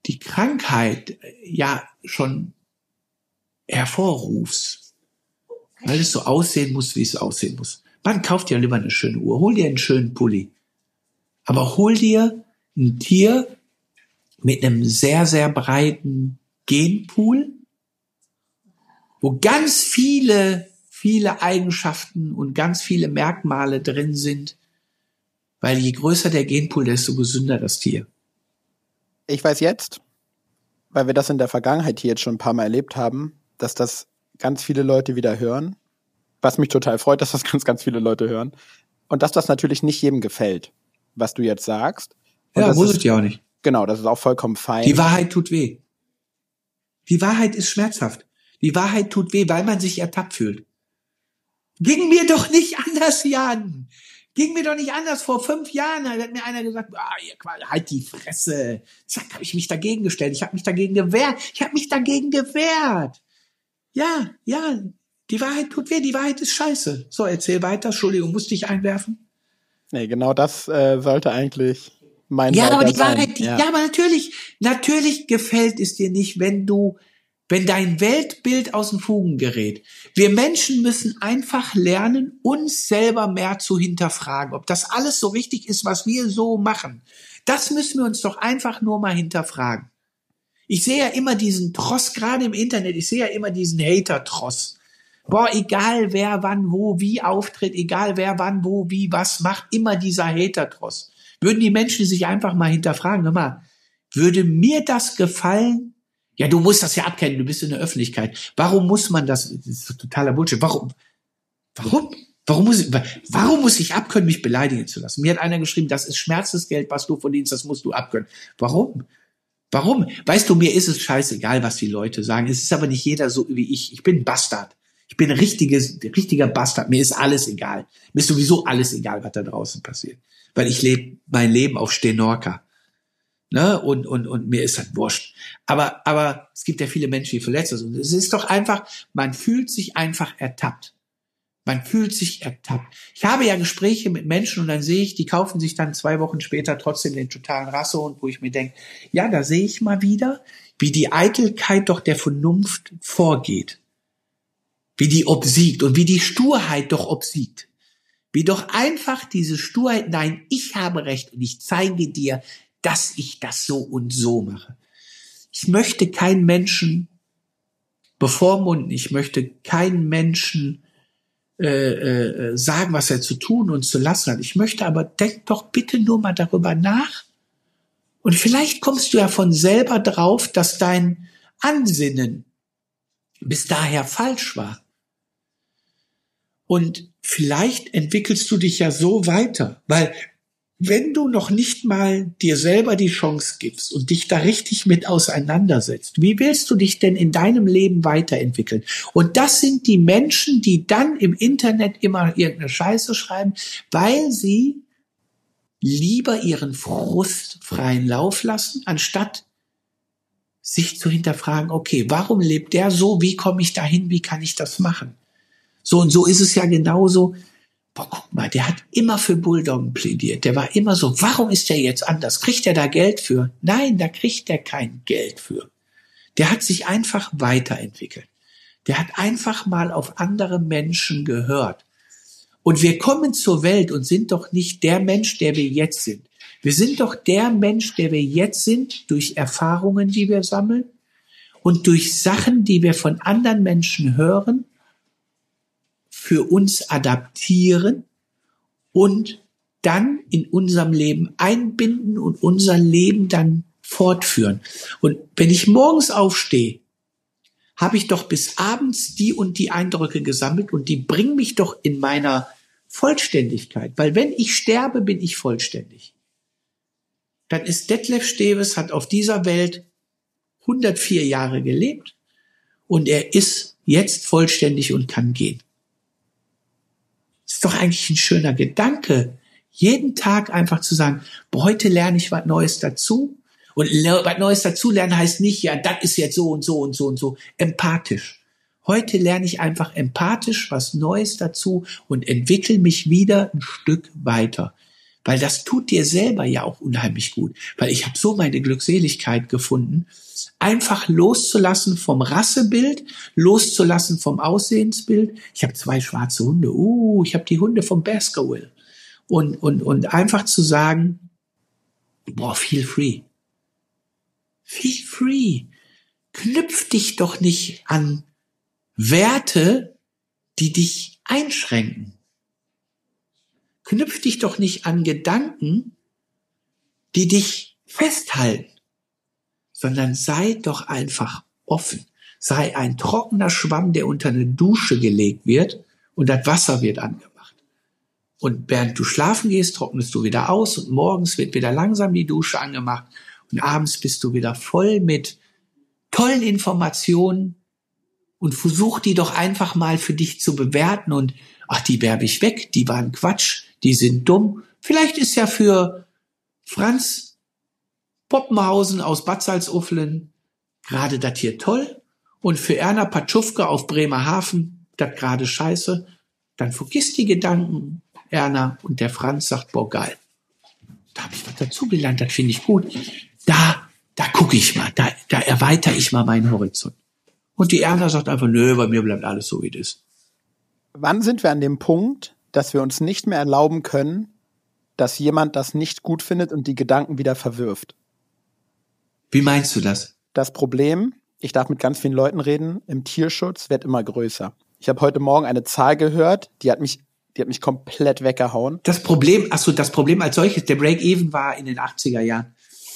Krankheit ja schon hervorrufst. Weil es so aussehen muss, wie es aussehen muss. Man kauft ja lieber eine schöne Uhr, hol dir einen schönen Pulli. Aber hol dir ein Tier mit einem sehr, sehr breiten Genpool, wo ganz viele Eigenschaften und ganz viele Merkmale drin sind, weil je größer der Genpool, desto gesünder das Tier. Ich weiß jetzt, weil wir das in der Vergangenheit hier jetzt schon ein paar Mal erlebt haben, dass das ganz viele Leute wieder hören, was mich total freut, dass das ganz, ganz viele Leute hören und dass das natürlich nicht jedem gefällt, was du jetzt sagst. Und ja, muss es ja auch nicht. Genau, das ist auch vollkommen fein. Die Wahrheit tut weh. Die Wahrheit ist schmerzhaft. Die Wahrheit tut weh, weil man sich ertappt fühlt. Ging mir doch nicht anders, Jan. Ging mir doch nicht anders. Vor 5 Jahren hat mir einer gesagt, halt die Fresse. Zack, habe ich mich dagegen gestellt. Ich habe mich dagegen gewehrt. Ja, die Wahrheit tut weh. Die Wahrheit ist scheiße. So, erzähl weiter. Entschuldigung, musste ich einwerfen? Nee, genau das sollte eigentlich mein Ja, aber die sein. Wahrheit, ja, aber natürlich gefällt es dir nicht, wenn dein Weltbild aus den Fugen gerät. Wir Menschen müssen einfach lernen, uns selber mehr zu hinterfragen, ob das alles so richtig ist, was wir so machen. Das müssen wir uns doch einfach nur mal hinterfragen. Ich sehe ja immer diesen Tross, gerade im Internet, ich sehe ja immer diesen Hater-Tross. Boah, egal wer wann, wo, wie auftritt, egal wer wann, wo, wie, was macht, immer dieser Hater-Tross. Würden die Menschen sich einfach mal hinterfragen, hör mal, würde mir das gefallen? Ja, du musst das ja abkennen, du bist in der Öffentlichkeit. Warum muss man das? Das ist totaler Bullshit. Warum muss ich abkönnen, mich beleidigen zu lassen? Mir hat einer geschrieben, das ist Schmerzensgeld, was du verdienst, das musst du abkönnen. Warum? Weißt du, mir ist es scheißegal, was die Leute sagen. Es ist aber nicht jeder so wie ich. Ich bin ein Bastard. Ich bin ein richtiger Bastard. Mir ist alles egal. Mir ist sowieso alles egal, was da draußen passiert. Weil ich lebe mein Leben auf Stenorca. Ne? Und mir ist das wurscht. Aber es gibt ja viele Menschen, die verletzt sind. Und es ist doch einfach, man fühlt sich einfach ertappt. Ich habe ja Gespräche mit Menschen und dann sehe ich, die kaufen sich dann 2 Wochen später trotzdem den totalen Rassehund, wo ich mir denke, ja, da sehe ich mal wieder, wie die Eitelkeit doch der Vernunft vorgeht. Wie die obsiegt und wie die Sturheit doch obsiegt. Wie doch einfach diese Sturheit, nein, ich habe Recht und ich zeige dir, dass ich das so und so mache. Ich möchte keinen Menschen bevormunden, ich möchte keinen Menschen sagen, was er zu tun und zu lassen hat. Ich möchte aber, denk doch bitte nur mal darüber nach und vielleicht kommst du ja von selber drauf, dass dein Ansinnen bis daher falsch war. Und vielleicht entwickelst du dich ja so weiter, weil wenn du noch nicht mal dir selber die Chance gibst und dich da richtig mit auseinandersetzt, wie willst du dich denn in deinem Leben weiterentwickeln? Und das sind die Menschen, die dann im Internet immer irgendeine Scheiße schreiben, weil sie lieber ihren Frust freien Lauf lassen, anstatt sich zu hinterfragen, okay, warum lebt der so? Wie komme ich dahin? Wie kann ich das machen? So und so ist es ja genauso. Boah, guck mal, der hat immer für Bulldoggen plädiert. Der war immer so, warum ist der jetzt anders? Kriegt er da Geld für? Nein, da kriegt er kein Geld für. Der hat sich einfach weiterentwickelt. Der hat einfach mal auf andere Menschen gehört. Und wir kommen zur Welt und sind doch nicht der Mensch, der wir jetzt sind. Wir sind doch der Mensch, der wir jetzt sind, durch Erfahrungen, die wir sammeln und durch Sachen, die wir von anderen Menschen hören, für uns adaptieren und dann in unserem Leben einbinden und unser Leben dann fortführen. Und wenn ich morgens aufstehe, habe ich doch bis abends die und die Eindrücke gesammelt und die bringen mich doch in meiner Vollständigkeit. Weil wenn ich sterbe, bin ich vollständig. Dann ist Detlef Steves, hat auf dieser Welt 104 Jahre gelebt und er ist jetzt vollständig und kann gehen. Ist doch eigentlich ein schöner Gedanke, jeden Tag einfach zu sagen, boah, heute lerne ich was Neues dazu. Und was Neues dazu lernen heißt nicht, ja, das ist jetzt so und so und so und so. Empathisch. Heute lerne ich einfach empathisch was Neues dazu und entwickle mich wieder ein Stück weiter. Weil das tut dir selber ja auch unheimlich gut. Weil ich habe so meine Glückseligkeit gefunden, einfach loszulassen vom Rassebild, loszulassen vom Aussehensbild. Ich habe 2 schwarze Hunde. Ich habe die Hunde vom Baskerville. Und einfach zu sagen, feel free. Feel free. Knüpf dich doch nicht an Werte, die dich einschränken. Knüpf dich doch nicht an Gedanken, die dich festhalten, sondern sei doch einfach offen. Sei ein trockener Schwamm, der unter eine Dusche gelegt wird und das Wasser wird angemacht. Und während du schlafen gehst, trocknest du wieder aus und morgens wird wieder langsam die Dusche angemacht und abends bist du wieder voll mit tollen Informationen und versuch die doch einfach mal für dich zu bewerten und die werbe ich weg, die waren Quatsch, die sind dumm. Vielleicht ist ja für Franz Poppenhausen aus Bad Salzuflen gerade das hier toll und für Erna Patschufke auf Bremerhaven das gerade scheiße. Dann vergiss die Gedanken, Erna, und der Franz sagt, geil. Da habe ich was dazugelernt, das finde ich gut. Da gucke ich mal, da erweitere ich mal meinen Horizont. Und die Erna sagt einfach, nö, bei mir bleibt alles so, wie es ist. Wann sind wir an dem Punkt, dass wir uns nicht mehr erlauben können, dass jemand das nicht gut findet und die Gedanken wieder verwirft? Wie meinst du das? Das Problem, ich darf mit ganz vielen Leuten reden, im Tierschutz wird immer größer. Ich habe heute Morgen eine Zahl gehört, die hat mich komplett weggehauen. Das Problem als solches, der Break-Even war in den 80er Jahren.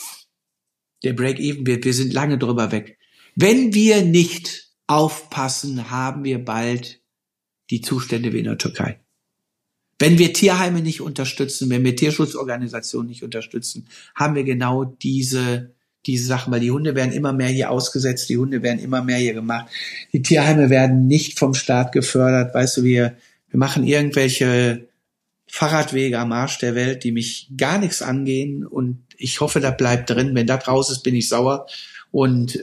Der Break-Even, wir sind lange drüber weg. Wenn wir nicht aufpassen, haben wir bald die Zustände wie in der Türkei. Wenn wir Tierheime nicht unterstützen, wenn wir Tierschutzorganisationen nicht unterstützen, haben wir genau diese Sachen, weil die Hunde werden immer mehr hier ausgesetzt, die Hunde werden immer mehr hier gemacht. Die Tierheime werden nicht vom Staat gefördert. Weißt du, wir machen irgendwelche Fahrradwege am Arsch der Welt, die mich gar nichts angehen und ich hoffe, das bleibt drin. Wenn das raus ist, bin ich sauer. Und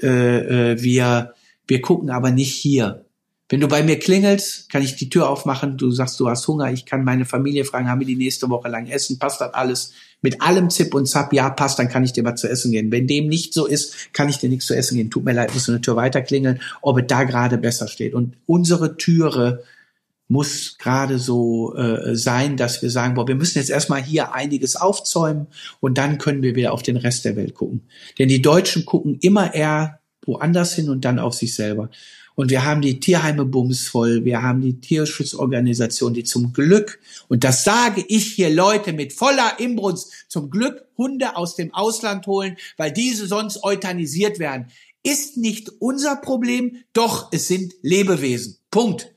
wir gucken aber nicht hier. Wenn du bei mir klingelst, kann ich die Tür aufmachen, du sagst, du hast Hunger, ich kann meine Familie fragen, haben wir die nächste Woche lang Essen, passt das alles? Mit allem Zip und Zap, ja, passt, dann kann ich dir was zu essen geben. Wenn dem nicht so ist, kann ich dir nichts zu essen geben. Tut mir leid, musst du eine Tür weiter klingeln, ob es da gerade besser steht. Und unsere Türe muss gerade so sein, dass wir sagen, wir müssen jetzt erstmal hier einiges aufzäumen und dann können wir wieder auf den Rest der Welt gucken. Denn die Deutschen gucken immer eher woanders hin und dann auf sich selber. Und wir haben die Tierheime bumsvoll, wir haben die Tierschutzorganisationen, die zum Glück, und das sage ich hier Leute mit voller Inbrunst, zum Glück Hunde aus dem Ausland holen, weil diese sonst euthanisiert werden. Ist nicht unser Problem, doch es sind Lebewesen. Punkt.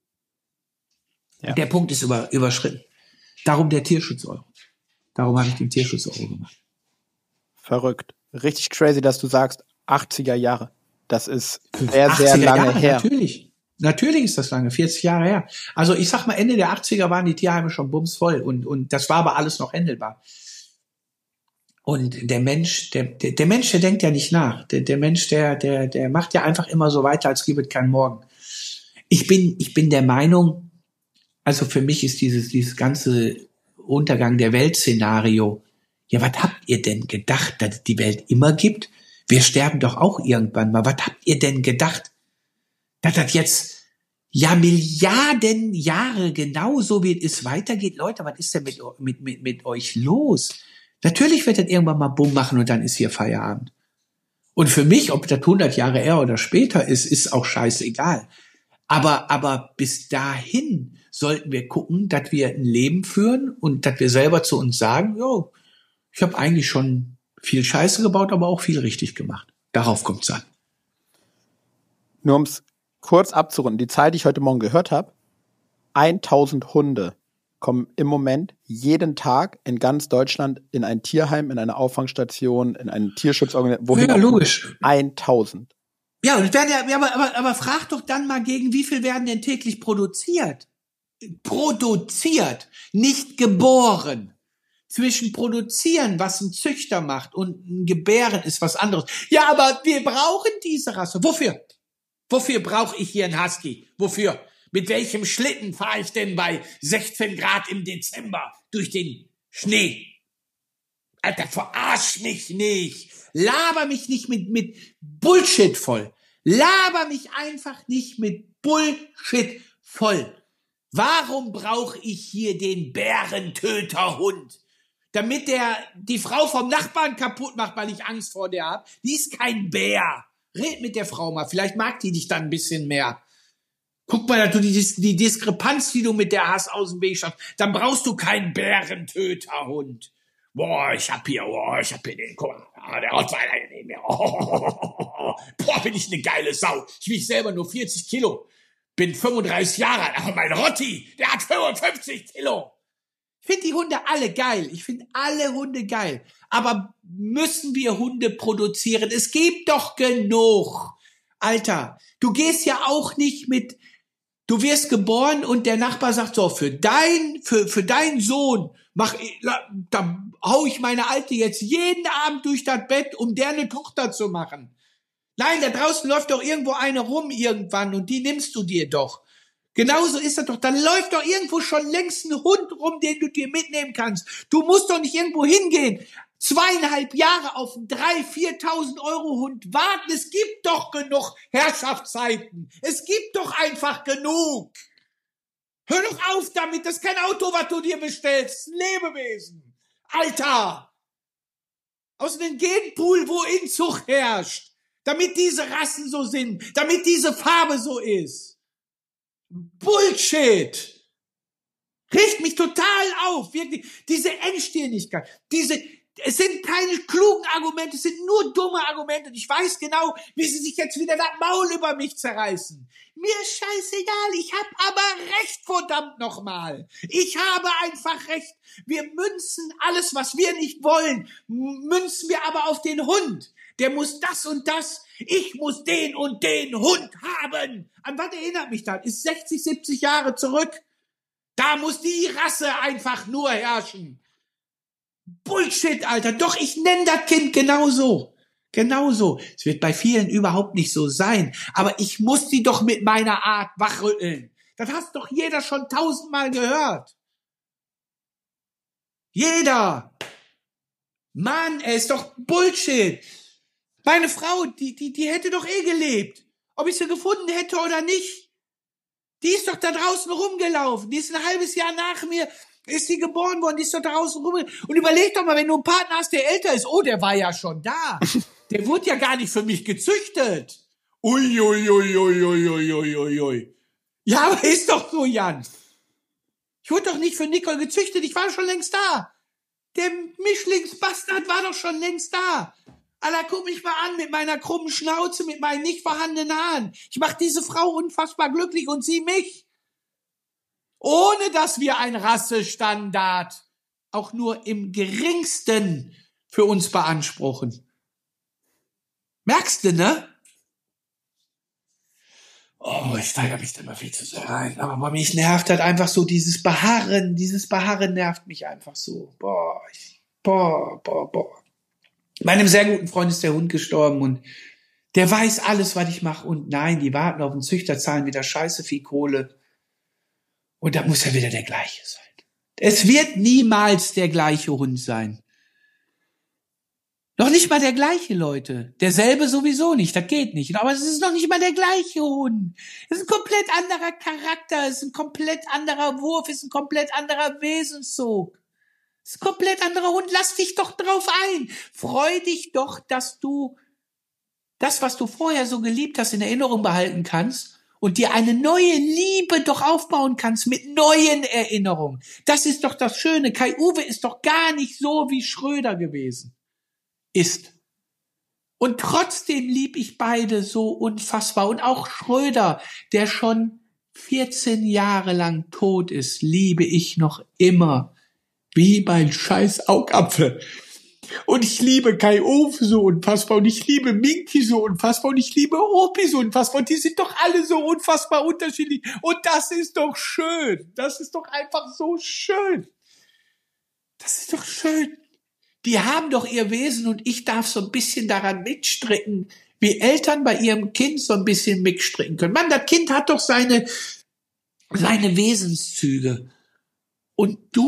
Ja. Der Punkt ist überschritten. Darum der Tierschutz-Euro. Darum habe ich den Tierschutz-Euro gemacht. Verrückt. Richtig crazy, dass du sagst, 80er Jahre. Das ist sehr, sehr lange Jahre, her. Natürlich ist das lange, 40 Jahre her. Also ich sag mal, Ende der 80er waren die Tierheime schon bumsvoll und das war aber alles noch händelbar. Und der Mensch, der denkt ja nicht nach. Der Mensch, der macht ja einfach immer so weiter, als gäbe es keinen Morgen. Ich bin der Meinung, also für mich ist dieses ganze Untergang der Welt-Szenario, ja, was habt ihr denn gedacht, dass es die Welt immer gibt? Wir sterben doch auch irgendwann mal. Was habt ihr denn gedacht? Dass das jetzt Milliarden Jahre genauso wie es weitergeht? Leute, was ist denn mit euch los? Natürlich wird das irgendwann mal Bumm machen und dann ist hier Feierabend. Und für mich, ob das 100 Jahre eher oder später ist auch scheißegal. Aber bis dahin sollten wir gucken, dass wir ein Leben führen und dass wir selber zu uns sagen, jo, ich habe eigentlich schon viel Scheiße gebaut, aber auch viel richtig gemacht. Darauf kommt's an. Nur um es kurz abzurunden, die Zahl, die ich heute Morgen gehört habe, 1000 Hunde kommen im Moment jeden Tag in ganz Deutschland in ein Tierheim, in eine Auffangstation, in eine Tierschutzorganisation. Ja, logisch. 1000. Ja, und aber frag doch dann mal, gegen wie viel werden denn täglich produziert? Produziert, nicht geboren. Zwischen produzieren, was ein Züchter macht, und ein Gebären ist was anderes. Ja, aber wir brauchen diese Rasse. Wofür? Wofür brauche ich hier einen Husky? Wofür? Mit welchem Schlitten fahre ich denn bei 16 Grad im Dezember durch den Schnee. Alter, verarsch mich nicht. Laber mich nicht mit Bullshit voll. Laber mich einfach nicht mit Bullshit voll. Warum brauche ich hier den Bärentöterhund? Damit der die Frau vom Nachbarn kaputt macht, weil ich Angst vor der habe. Die ist kein Bär. Red mit der Frau mal. Vielleicht mag die dich dann ein bisschen mehr. Guck mal, dass du die Diskrepanz, die du mit der hast, aus dem Weg schaffst. Dann brauchst du keinen Bärentöterhund. Ich hab hier den, guck mal, der Rottweiler hier neben mir. Boah, bin ich eine geile Sau. Ich wiege selber nur 40 Kilo. Bin 35 Jahre alt, aber mein Rotti, der hat 55 Kilo. Ich finde die Hunde alle geil. Ich finde alle Hunde geil. Aber müssen wir Hunde produzieren? Es gibt doch genug. Alter, du gehst ja auch nicht mit, du wirst geboren und der Nachbar sagt so, für deinen Sohn da hau ich meine Alte jetzt jeden Abend durch das Bett, um der eine Tochter zu machen. Nein, da draußen läuft doch irgendwo eine rum irgendwann und die nimmst du dir doch. Genauso ist das doch. Da läuft doch irgendwo schon längst ein Hund rum, den du dir mitnehmen kannst. Du musst doch nicht irgendwo hingehen. 2,5 Jahre auf einen 3.000, 4.000 Euro Hund warten. Es gibt doch genug Herrschaftszeiten. Es gibt doch einfach genug. Hör doch auf damit. Das ist kein Auto, was du dir bestellst. Das ist ein Lebewesen. Alter. Aus dem Genpool, wo Inzucht herrscht. Damit diese Rassen so sind. Damit diese Farbe so ist. Bullshit. Regt mich total auf. Wirklich. Diese Engstirnigkeit. Es sind keine klugen Argumente, es sind nur dumme Argumente. Und ich weiß genau, wie sie sich jetzt wieder das Maul über mich zerreißen. Mir ist scheißegal, ich hab aber recht, verdammt nochmal. Ich habe einfach recht. Wir münzen alles, was wir nicht wollen, münzen wir aber auf den Hund. Der muss das und das. Ich muss den und den Hund haben. An was erinnert mich das? Ist 60, 70 Jahre zurück. Da muss die Rasse einfach nur herrschen. Bullshit, Alter. Doch, ich nenne das Kind genauso. Genauso. Es wird bei vielen überhaupt nicht so sein. Aber ich muss die doch mit meiner Art wachrütteln. Das hat doch jeder schon 1000-mal gehört. Jeder. Mann, ist doch Bullshit. Meine Frau, die hätte doch gelebt. Ob ich sie gefunden hätte oder nicht. Die ist doch da draußen rumgelaufen. Die ist ein halbes Jahr nach mir, ist sie geboren worden. Die ist doch da draußen rumgelaufen. Und überleg doch mal, wenn du einen Partner hast, der älter ist. Oh, der war ja schon da. Der wurde ja gar nicht für mich gezüchtet. Ui, ui, ui, ui, ui, ui, ui, ui, ui. Ja, aber ist doch so, Jan. Ich wurde doch nicht für Nicole gezüchtet. Ich war schon längst da. Der Mischlingsbastard war doch schon längst da. Alter, guck mich mal an mit meiner krummen Schnauze, mit meinen nicht vorhandenen Haaren. Ich mach diese Frau unfassbar glücklich und sie mich. Ohne dass wir ein Rassestandard auch nur im geringsten für uns beanspruchen. Merkst du, ne? Oh, ich steigere mich da mal viel zu sehr rein. Aber mich nervt halt einfach so dieses Beharren. Dieses Beharren nervt mich einfach so. Boah. Meinem sehr guten Freund ist der Hund gestorben und der weiß alles, was ich mache. Und nein, die warten auf den Züchter, zahlen wieder scheiße viel Kohle. Und da muss ja wieder der gleiche sein. Es wird niemals der gleiche Hund sein. Noch nicht mal der gleiche, Leute. Derselbe sowieso nicht, das geht nicht. Aber es ist noch nicht mal der gleiche Hund. Es ist ein komplett anderer Charakter, es ist ein komplett anderer Wurf, es ist ein komplett anderer Wesenszug. Es ist ein komplett anderer Hund. Lass dich doch drauf ein. Freu dich doch, dass du das, was du vorher so geliebt hast, in Erinnerung behalten kannst und dir eine neue Liebe doch aufbauen kannst mit neuen Erinnerungen. Das ist doch das Schöne. Kai-Uwe ist doch gar nicht so wie Schröder gewesen. Ist. Und trotzdem lieb ich beide so unfassbar. Und auch Schröder, der schon 14 Jahre lang tot ist, liebe ich noch immer. Wie mein scheiß Augapfel. Und ich liebe Kai-Uwe so unfassbar. Und ich liebe Minky so unfassbar. Und ich liebe Opi so unfassbar. Und die sind doch alle so unfassbar unterschiedlich. Und das ist doch schön. Das ist doch einfach so schön. Das ist doch schön. Die haben doch ihr Wesen und ich darf so ein bisschen daran mitstricken, wie Eltern bei ihrem Kind so ein bisschen mitstricken können. Mann, das Kind hat doch seine Wesenszüge. Und du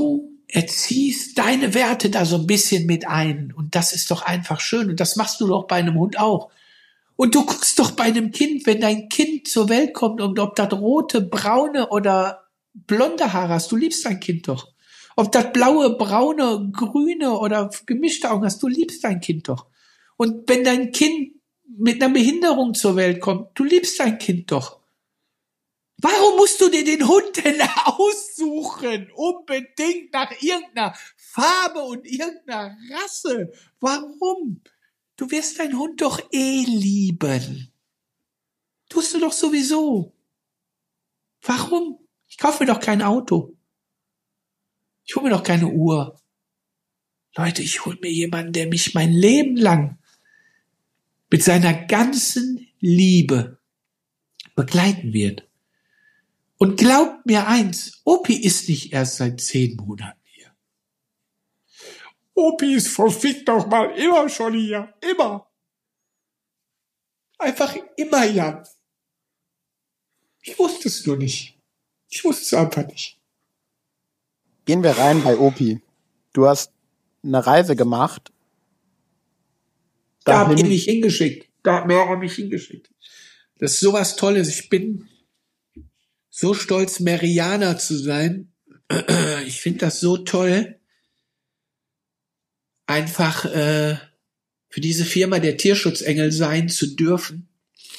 erziehst deine Werte da so ein bisschen mit ein. Und das ist doch einfach schön. Und das machst du doch bei einem Hund auch. Und du guckst doch bei einem Kind, wenn dein Kind zur Welt kommt, und ob das rote, braune oder blonde Haare hast, du liebst dein Kind doch. Ob das blaue, braune, grüne oder gemischte Augen hast, du liebst dein Kind doch. Und wenn dein Kind mit einer Behinderung zur Welt kommt, du liebst dein Kind doch. Warum musst du dir den Hund denn aussuchen? Unbedingt nach irgendeiner Farbe und irgendeiner Rasse. Warum? Du wirst deinen Hund doch lieben. Tust du doch sowieso. Warum? Ich kaufe mir doch kein Auto. Ich hole mir doch keine Uhr. Leute, ich hole mir jemanden, der mich mein Leben lang mit seiner ganzen Liebe begleiten wird. Und glaubt mir eins, Opi ist nicht erst seit 10 Monaten hier. Opi ist verfickt doch mal immer schon hier. Immer. Einfach immer, Jan. Ich wusste es nur nicht. Ich wusste es einfach nicht. Gehen wir rein bei Opi. Du hast eine Reise gemacht. Da habt ihr mich hingeschickt. Da hat Mara mich hingeschickt. Das ist sowas Tolles. Ich bin so stolz, Marianer zu sein. Ich finde das so toll, einfach für diese Firma der Tierschutzengel sein zu dürfen.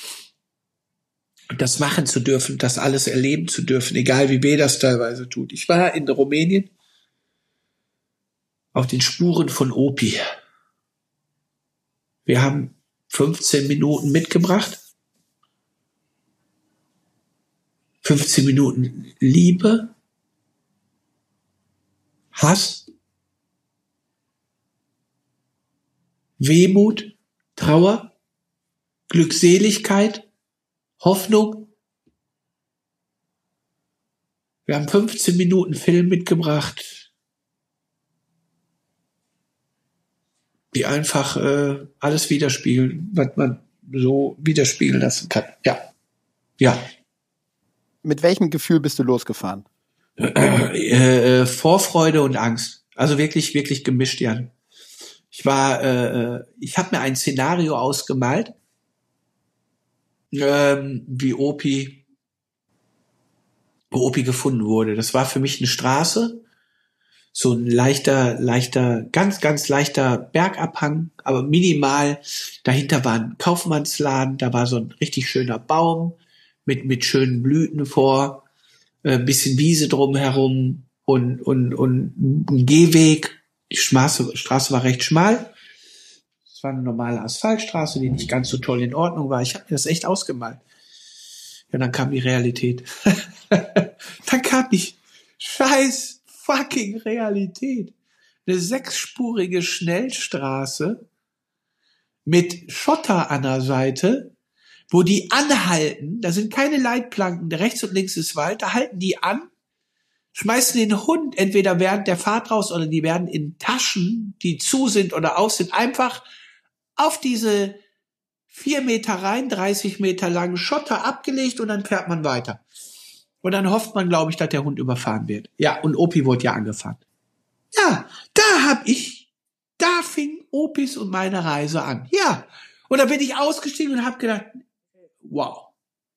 Und das machen zu dürfen, das alles erleben zu dürfen, egal wie weh das teilweise tut. Ich war in Rumänien auf den Spuren von Opi. Wir haben 15 Minuten mitgebracht. 15 Minuten Liebe, Hass, Wehmut, Trauer, Glückseligkeit, Hoffnung. Wir haben 15 Minuten Film mitgebracht, die einfach alles widerspiegeln, was man so widerspiegeln lassen kann. Ja. Mit welchem Gefühl bist du losgefahren? Vorfreude und Angst. Also wirklich, wirklich gemischt, Jan. Ich habe mir ein Szenario ausgemalt, wo Opi gefunden wurde. Das war für mich eine Straße, so ein leichter, ganz, ganz leichter Bergabhang, aber minimal. Dahinter war ein Kaufmannsladen, da war so ein richtig schöner Baum mit schönen Blüten vor, bisschen Wiese drumherum und ein Gehweg. Die Straße war recht schmal. Es war eine normale Asphaltstraße, die nicht ganz so toll in Ordnung war. Ich habe mir das echt ausgemalt. Ja, dann kam die Realität. Dann kam die scheiß fucking Realität. Eine 6-spurige Schnellstraße mit Schotter an der Seite, wo die anhalten, da sind keine Leitplanken, rechts und links ist Wald, da halten die an, schmeißen den Hund entweder während der Fahrt raus oder die werden in Taschen, die zu sind oder auf sind, einfach auf diese 4 Meter rein, 30 Meter langen Schotter abgelegt und dann fährt man weiter. Und dann hofft man, glaube ich, dass der Hund überfahren wird. Ja, und Opi wurde ja angefahren. Ja, da fing Opis und meine Reise an. Ja, und da bin ich ausgestiegen und habe gedacht, wow,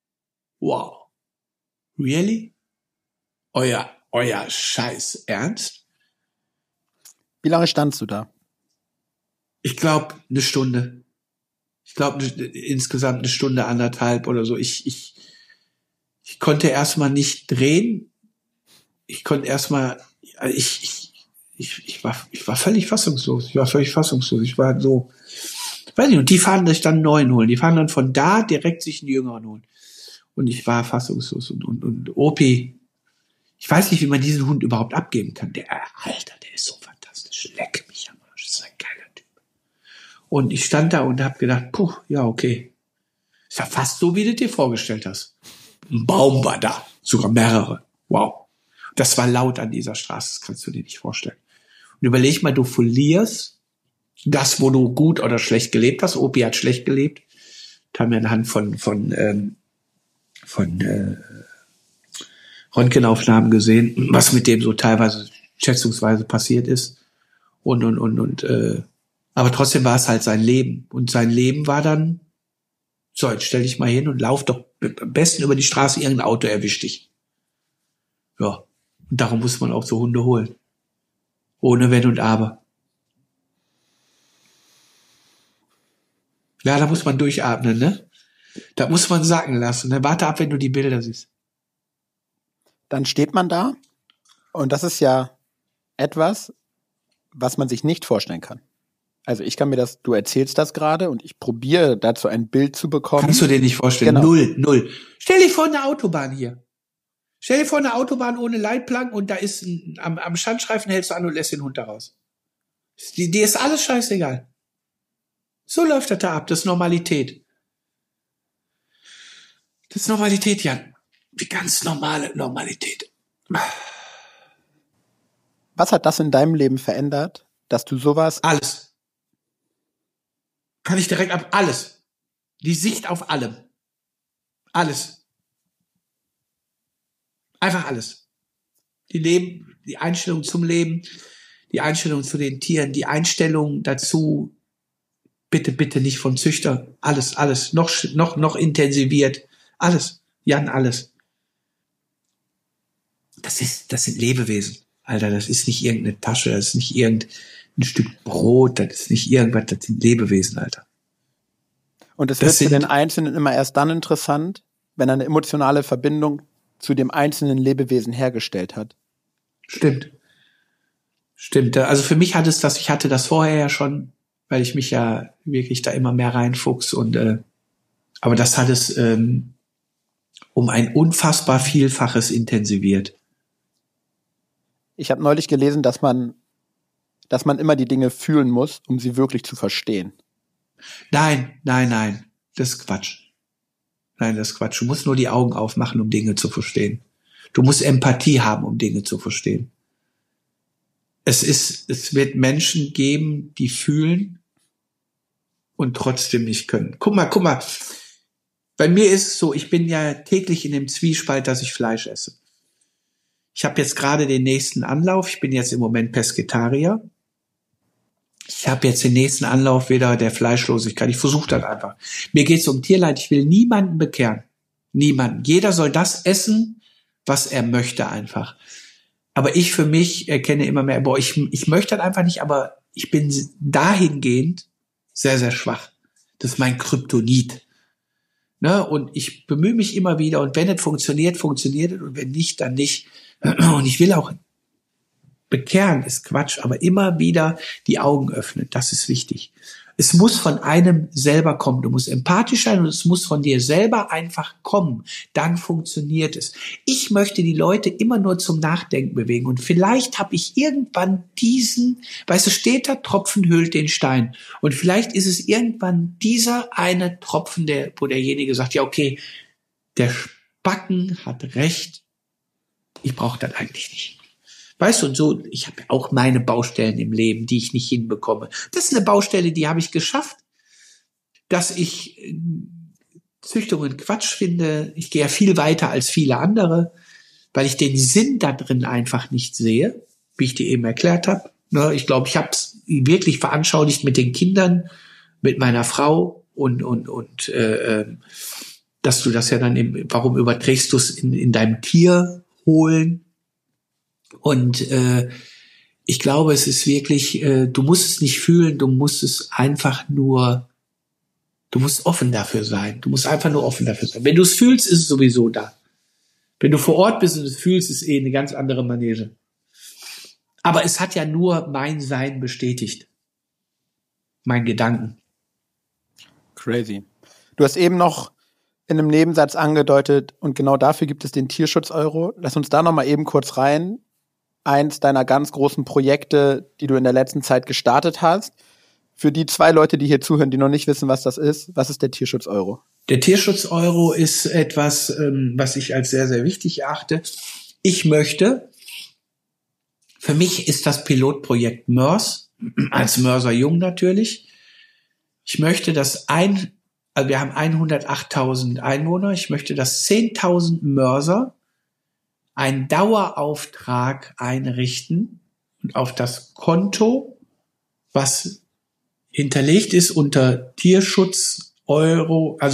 really? Euer Scheiß Ernst? Wie lange standst du da? Ich glaube, eine Stunde. Ich glaube, insgesamt eine Stunde, 1,5 oder so. Ich konnte erstmal nicht drehen. Ich konnte erstmal, ich war völlig fassungslos. Ich war so, weiß nicht, und die fahren sich dann einen neuen holen. Die fahren dann von da direkt sich einen jüngeren holen. Und ich war fassungslos. Und Opi, ich weiß nicht, wie man diesen Hund überhaupt abgeben kann. Alter, der ist so fantastisch. Leck mich am Arsch. Das ist ein geiler Typ. Und ich stand da und habe gedacht, puh, ja, okay. Ist ja fast so, wie du dir vorgestellt hast. Ein Baum war da. Sogar mehrere. Wow. Das war laut an dieser Straße. Das kannst du dir nicht vorstellen. Und überleg mal, du verlierst das, wo du gut oder schlecht gelebt hast. Opi hat schlecht gelebt. Da haben wir anhand von Röntgenaufnahmen gesehen, was mit dem so teilweise schätzungsweise passiert ist. Aber trotzdem war es halt sein Leben. Und sein Leben war dann, so, jetzt stell dich mal hin und lauf doch am besten über die Straße, irgendein Auto erwischt dich. Ja. Und darum muss man auch so Hunde holen. Ohne Wenn und Aber. Ja, da muss man durchatmen, ne? Da muss man sacken lassen. Ne? Warte ab, wenn du die Bilder siehst. Dann steht man da und das ist ja etwas, was man sich nicht vorstellen kann. Also ich kann mir du erzählst das gerade und ich probiere dazu ein Bild zu bekommen. Kannst du dir nicht vorstellen? Genau. Null. Stell dir vor eine Autobahn hier. Stell dir vor eine Autobahn ohne Leitplanken und da ist am Standstreifen hältst du an und lässt den Hund da raus. Dir ist alles scheißegal. So läuft das da ab. Das ist Normalität. Das ist Normalität, Jan. Die ganz normale Normalität. Was hat das in deinem Leben verändert, dass du sowas... Alles. Kann ich direkt ab. Alles. Die Sicht auf allem. Alles. Einfach alles. Die Einstellung zum Leben, die Einstellung zu den Tieren, die Einstellung dazu, bitte nicht vom Züchter. Alles. Noch intensiviert. Alles. Jan, alles. Das sind Lebewesen. Alter, das ist nicht irgendeine Tasche, das ist nicht irgendein Stück Brot, das ist nicht irgendwas, das sind Lebewesen, Alter. Und es wird für den Einzelnen immer erst dann interessant, wenn er eine emotionale Verbindung zu dem einzelnen Lebewesen hergestellt hat. Stimmt. Also für mich ich hatte das vorher ja schon, weil ich mich ja wirklich da immer mehr reinfuchs aber das hat es um ein unfassbar Vielfaches intensiviert. Ich habe neulich gelesen, dass man immer die Dinge fühlen muss, um sie wirklich zu verstehen. Nein. Das ist Quatsch. Du musst nur die Augen aufmachen, um Dinge zu verstehen. Du musst Empathie haben, um Dinge zu verstehen. Es wird Menschen geben, die fühlen und trotzdem nicht können. Guck mal. Bei mir ist es so, ich bin ja täglich in dem Zwiespalt, dass ich Fleisch esse. Ich habe jetzt gerade den nächsten Anlauf. Ich bin jetzt im Moment Pesketarier. Ich habe jetzt den nächsten Anlauf wieder der Fleischlosigkeit. Ich versuche das einfach. Mir geht es um Tierleid. Ich will niemanden bekehren. Niemanden. Jeder soll das essen, was er möchte einfach. Aber ich für mich erkenne immer mehr, ich möchte das einfach nicht, aber ich bin dahingehend sehr, sehr schwach. Das ist mein Kryptonit. Ne? Und ich bemühe mich immer wieder und wenn es funktioniert, funktioniert es und wenn nicht, dann nicht. Und ich will auch bekehren, ist Quatsch, aber immer wieder die Augen öffnen, das ist wichtig. Es muss von einem selber kommen. Du musst empathisch sein und es muss von dir selber einfach kommen. Dann funktioniert es. Ich möchte die Leute immer nur zum Nachdenken bewegen. Und vielleicht habe ich irgendwann steht da, Tropfen höhlt den Stein. Und vielleicht ist es irgendwann dieser eine Tropfen, wo derjenige sagt, ja okay, der Spacken hat recht. Ich brauche das eigentlich nicht. Weißt du, und so, ich habe auch meine Baustellen im Leben, die ich nicht hinbekomme. Das ist eine Baustelle, die habe ich geschafft, dass ich Züchtungen Quatsch finde. Ich gehe ja viel weiter als viele andere, weil ich den Sinn da drin einfach nicht sehe, wie ich dir eben erklärt habe. Ich glaube, ich habe es wirklich veranschaulicht mit den Kindern, mit meiner Frau und dass du das ja dann warum überträgst du es in deinem Tier holen? Und ich glaube, es ist wirklich, du musst es nicht fühlen, du musst offen dafür sein. Du musst einfach nur offen dafür sein. Wenn du es fühlst, ist es sowieso da. Wenn du vor Ort bist und es fühlst, ist eine ganz andere Manege. Aber es hat ja nur mein Sein bestätigt. Mein Gedanken. Crazy. Du hast eben noch in einem Nebensatz angedeutet, und genau dafür gibt es den Tierschutz-Euro. Lass uns da noch mal eben kurz rein. Eins deiner ganz großen Projekte, die du in der letzten Zeit gestartet hast. Für die 2 Leute, die hier zuhören, die noch nicht wissen, was das ist, was ist der Tierschutz-Euro? Der Tierschutz-Euro ist etwas, was ich als sehr, sehr wichtig erachte. Für mich ist das Pilotprojekt Mörs, als Mörser Jung natürlich. Ich möchte, dass wir haben 108.000 Einwohner. Ich möchte, dass 10.000 Mörser einen Dauerauftrag einrichten und auf das Konto, was hinterlegt ist unter Tierschutz Euro, also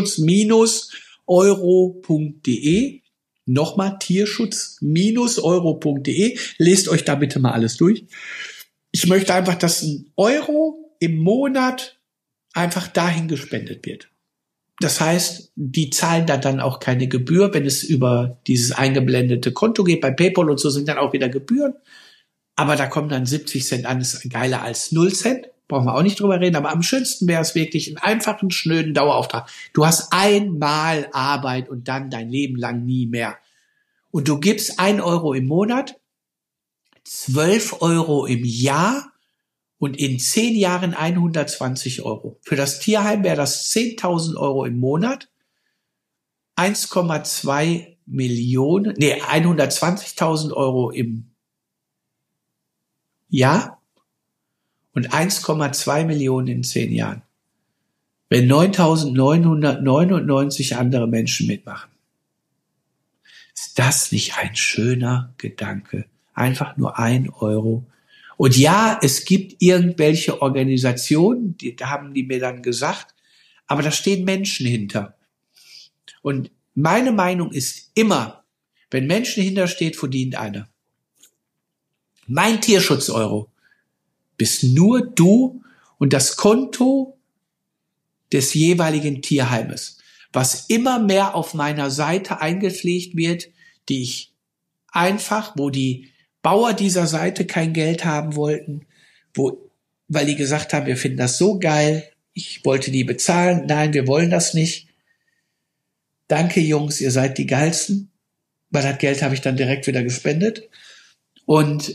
Tierschutz-euro.de. Nochmal Tierschutz-euro.de. Lest euch da bitte mal alles durch. Ich möchte einfach, dass ein Euro im Monat einfach dahin gespendet wird. Das heißt, die zahlen da dann auch keine Gebühr, wenn es über dieses eingeblendete Konto geht. Bei PayPal und so sind dann auch wieder Gebühren. Aber da kommen dann 70 Cent an, das ist geiler als 0 Cent. Brauchen wir auch nicht drüber reden. Aber am schönsten wäre es wirklich einen einfachen, schnöden Dauerauftrag. Du hast einmal Arbeit und dann dein Leben lang nie mehr. Und du gibst 1 Euro im Monat, 12 Euro im Jahr und in 10 Jahren 120 Euro. Für das Tierheim wäre das 10.000 Euro im Monat, 1,2 Millionen, 120.000 Euro im Jahr und 1,2 Millionen in 10 Jahren. Wenn 9.999 andere Menschen mitmachen. Ist das nicht ein schöner Gedanke? Einfach nur 1 Euro. Und ja, es gibt irgendwelche Organisationen, da haben die mir dann gesagt, aber da stehen Menschen hinter. Und meine Meinung ist immer, wenn Menschen hintersteht, verdient einer. Mein Tierschutz-Euro bist nur du und das Konto des jeweiligen Tierheimes, was immer mehr auf meiner Seite eingepflegt wird, die ich einfach, wo die Bauer dieser Seite kein Geld haben wollten, weil die gesagt haben, wir finden das so geil, ich wollte die bezahlen, nein, wir wollen das nicht. Danke Jungs, ihr seid die geilsten, weil das Geld habe ich dann direkt wieder gespendet. Und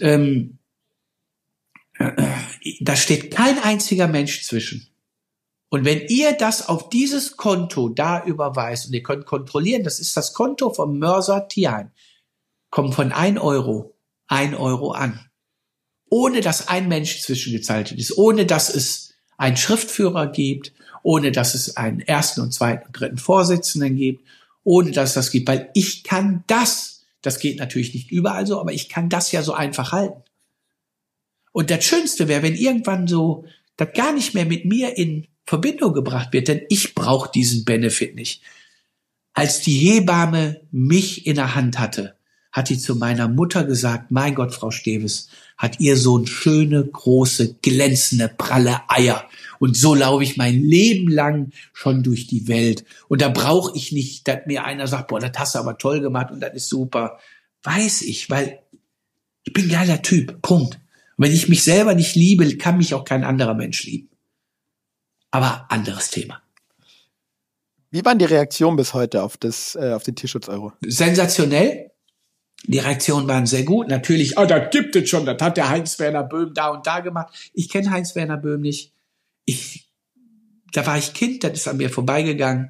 da steht kein einziger Mensch zwischen. Und wenn ihr das auf dieses Konto da überweist, und ihr könnt kontrollieren, das ist das Konto vom Mörser Tierheim, kommt von 1 Euro an. Ohne dass ein Mensch zwischengezahlt ist, ohne dass es einen Schriftführer gibt, ohne dass es einen ersten und zweiten und dritten Vorsitzenden gibt, ohne dass es das gibt. Weil ich kann das geht natürlich nicht überall so, aber ich kann das ja so einfach halten. Und das Schönste wäre, wenn irgendwann so das gar nicht mehr mit mir in Verbindung gebracht wird, denn ich brauche diesen Benefit nicht. Als die Hebamme mich in der Hand hatte, hat die zu meiner Mutter gesagt, mein Gott, Frau Steves, hat ihr Sohn schöne, große, glänzende, pralle Eier. Und so laufe ich mein Leben lang schon durch die Welt. Und da brauche ich nicht, dass mir einer sagt, boah, das hast du aber toll gemacht und das ist super. Weiß ich, weil ich bin ein geiler Typ, Punkt. Und wenn ich mich selber nicht liebe, kann mich auch kein anderer Mensch lieben. Aber anderes Thema. Wie waren die Reaktionen bis heute auf den Tierschutz-Euro? Sensationell. Die Reaktionen waren sehr gut. Natürlich, das gibt es schon, das hat der Heinz-Werner Böhm da und da gemacht. Ich kenne Heinz-Werner Böhm nicht. Da war ich Kind, das ist an mir vorbeigegangen.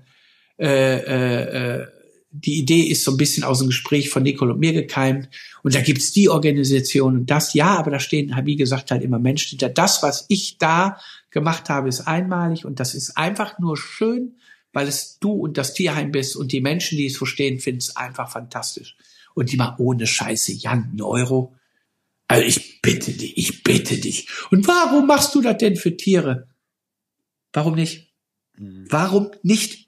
Die Idee ist so ein bisschen aus dem Gespräch von Nicole und mir gekeimt. Und da gibt's die Organisation und das, ja, aber da stehen, wie gesagt, halt immer Menschen hinter. Das, was ich da gemacht habe, ist einmalig und das ist einfach nur schön, weil es du und das Tierheim bist und die Menschen, die es verstehen, finden es einfach fantastisch. Und die mal ohne Scheiße, Jan, 1 Euro. Also ich bitte dich. Und warum machst du das denn für Tiere? Warum nicht? Warum nicht?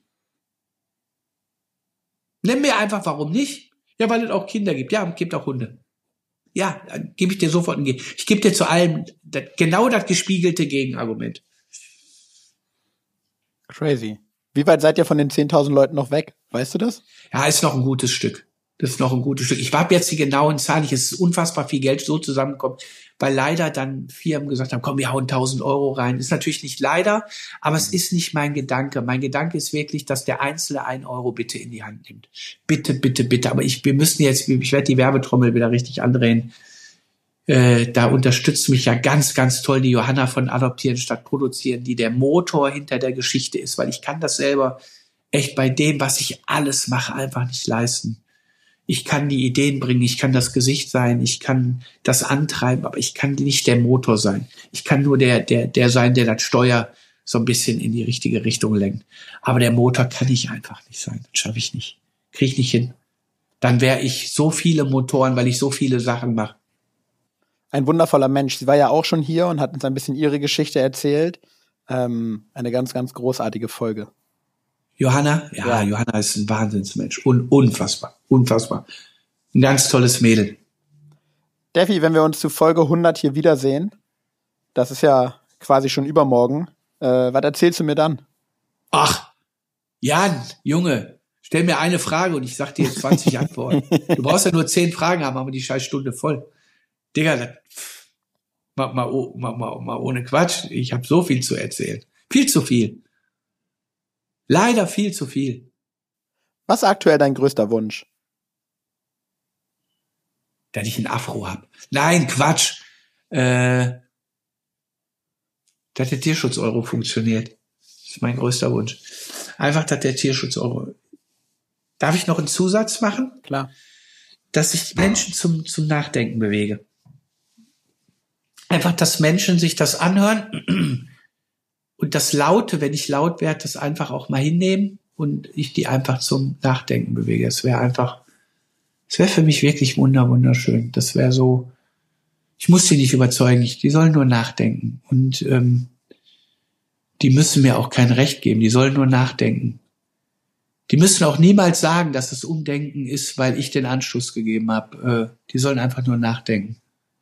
Nenn mir einfach, warum nicht? Ja, weil es auch Kinder gibt. Ja, es gibt auch Hunde. Ja, dann gebe ich dir sofort ein Gegen. Ich gebe dir zu allem genau das gespiegelte Gegenargument. Crazy. Wie weit seid ihr von den 10.000 Leuten noch weg? Weißt du das? Ja, ist noch ein gutes Stück. Ich habe jetzt die genauen Zahlen nicht. Es ist unfassbar viel Geld so zusammengekommen, weil leider dann Firmen gesagt haben, komm, wir hauen 1.000 Euro rein. Ist natürlich nicht leider, aber es ist nicht mein Gedanke. Mein Gedanke ist wirklich, dass der Einzelne 1 Euro bitte in die Hand nimmt. Bitte, bitte, bitte. Aber ich werde die Werbetrommel wieder richtig andrehen. Da unterstützt mich ja ganz, ganz toll die Johanna von Adoptieren statt Produzieren, die der Motor hinter der Geschichte ist, weil ich kann das selber echt bei dem, was ich alles mache, einfach nicht leisten. Ich kann die Ideen bringen, ich kann das Gesicht sein, ich kann das antreiben, aber ich kann nicht der Motor sein. Ich kann nur der sein, der das Steuer so ein bisschen in die richtige Richtung lenkt. Aber der Motor kann ich einfach nicht sein. Das schaffe ich nicht. Kriege ich nicht hin. Dann wäre ich so viele Motoren, weil ich so viele Sachen mache. ein wundervoller Mensch. Sie war ja auch schon hier und hat uns ein bisschen ihre Geschichte erzählt. Eine ganz, ganz großartige Folge. Johanna? Ja, Johanna ist ein Wahnsinnsmensch. Unfassbar. Ein ganz tolles Mädel. Steffi, wenn wir uns zu Folge 100 hier wiedersehen, das ist ja quasi schon übermorgen, was erzählst du mir dann? Ach, Jan, Junge, stell mir eine Frage und ich sag dir 20 Antworten. Du brauchst ja nur 10 Fragen haben, haben wir die scheiß Stunde voll. Digga, mal ohne Quatsch. Ich habe so viel zu erzählen. Viel zu viel. Leider viel zu viel. Was ist aktuell dein größter Wunsch? Dass ich einen Afro hab. Nein, Quatsch. Dass der Tierschutz-Euro funktioniert. Das ist mein größter Wunsch. Einfach, dass der Tierschutz-Euro... Darf ich noch einen Zusatz machen? Klar. Dass ich Menschen zum Nachdenken bewege. Einfach, dass Menschen sich das anhören und das Laute, wenn ich laut werde, das einfach auch mal hinnehmen und ich die einfach zum Nachdenken bewege. Es wäre für mich wirklich wunderschön. Das wäre so, ich muss sie nicht überzeugen, die sollen nur nachdenken. Und die müssen mir auch kein Recht geben, die sollen nur nachdenken. Die müssen auch niemals sagen, dass es Umdenken ist, weil ich den Anstoß gegeben habe. Die sollen einfach nur nachdenken.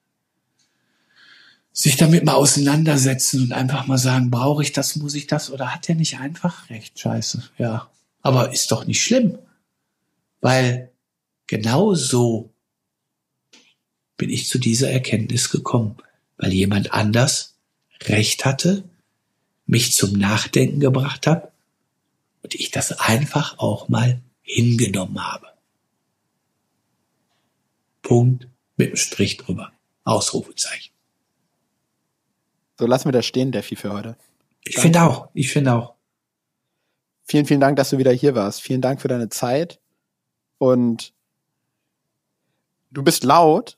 Sich damit mal auseinandersetzen und einfach mal sagen, brauche ich das, muss ich das oder hat der nicht einfach recht? Scheiße, ja. Aber ist doch nicht schlimm, weil genau so bin ich zu dieser Erkenntnis gekommen, weil jemand anders recht hatte, mich zum Nachdenken gebracht hat und ich das einfach auch mal hingenommen habe. Punkt, mit einem Strich drüber. Ausrufezeichen. So, lassen wir das stehen, Steffi, für heute. Ich finde auch. Vielen, vielen Dank, dass du wieder hier warst. Vielen Dank für deine Zeit. Und du bist laut,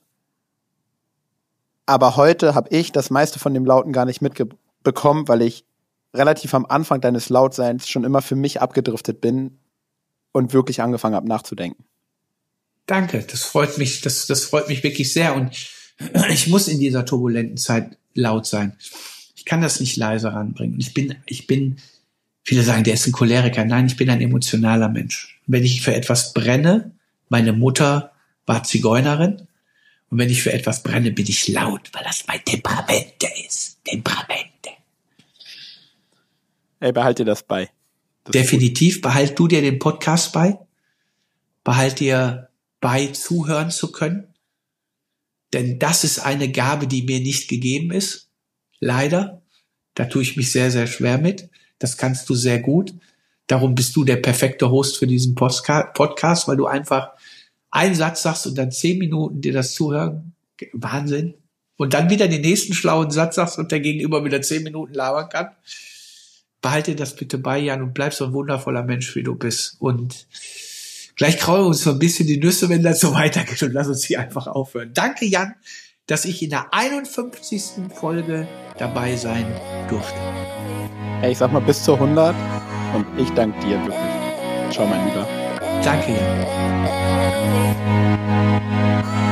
aber heute habe ich das meiste von dem Lauten gar nicht mitbekommen, weil ich relativ am Anfang deines Lautseins schon immer für mich abgedriftet bin und wirklich angefangen habe nachzudenken. Danke, das freut mich, das freut mich wirklich sehr und ich muss in dieser turbulenten Zeit laut sein. Ich kann das nicht leise ranbringen. Und ich bin, viele sagen, der ist ein Choleriker. Nein, ich bin ein emotionaler Mensch. Wenn ich für etwas brenne, meine Mutter war Zigeunerin, und wenn ich für etwas brenne, bin ich laut, weil das mein Temperamente ist. Temperamente. Ey, behalt dir das bei. Definitiv, behalt du dir den Podcast bei. Behalt dir bei, zuhören zu können. Denn das ist eine Gabe, die mir nicht gegeben ist. Leider. Da tue ich mich sehr, sehr schwer mit. Das kannst du sehr gut. Darum bist du der perfekte Host für diesen Podcast, weil du einfach einen Satz sagst und dann 10 Minuten dir das zuhören. Wahnsinn. Und dann wieder den nächsten schlauen Satz sagst und der Gegenüber wieder 10 Minuten labern kann. Behalte das bitte bei, Jan, und bleib so ein wundervoller Mensch, wie du bist. Und gleich kraulen wir uns so ein bisschen die Nüsse, wenn das so weitergeht, und lass uns hier einfach aufhören. Danke, Jan, dass ich in der 51. Folge dabei sein durfte. Ey, ich sag mal bis zur 100 und ich danke dir wirklich. Ciao, mein Lieber. Danke, Jan.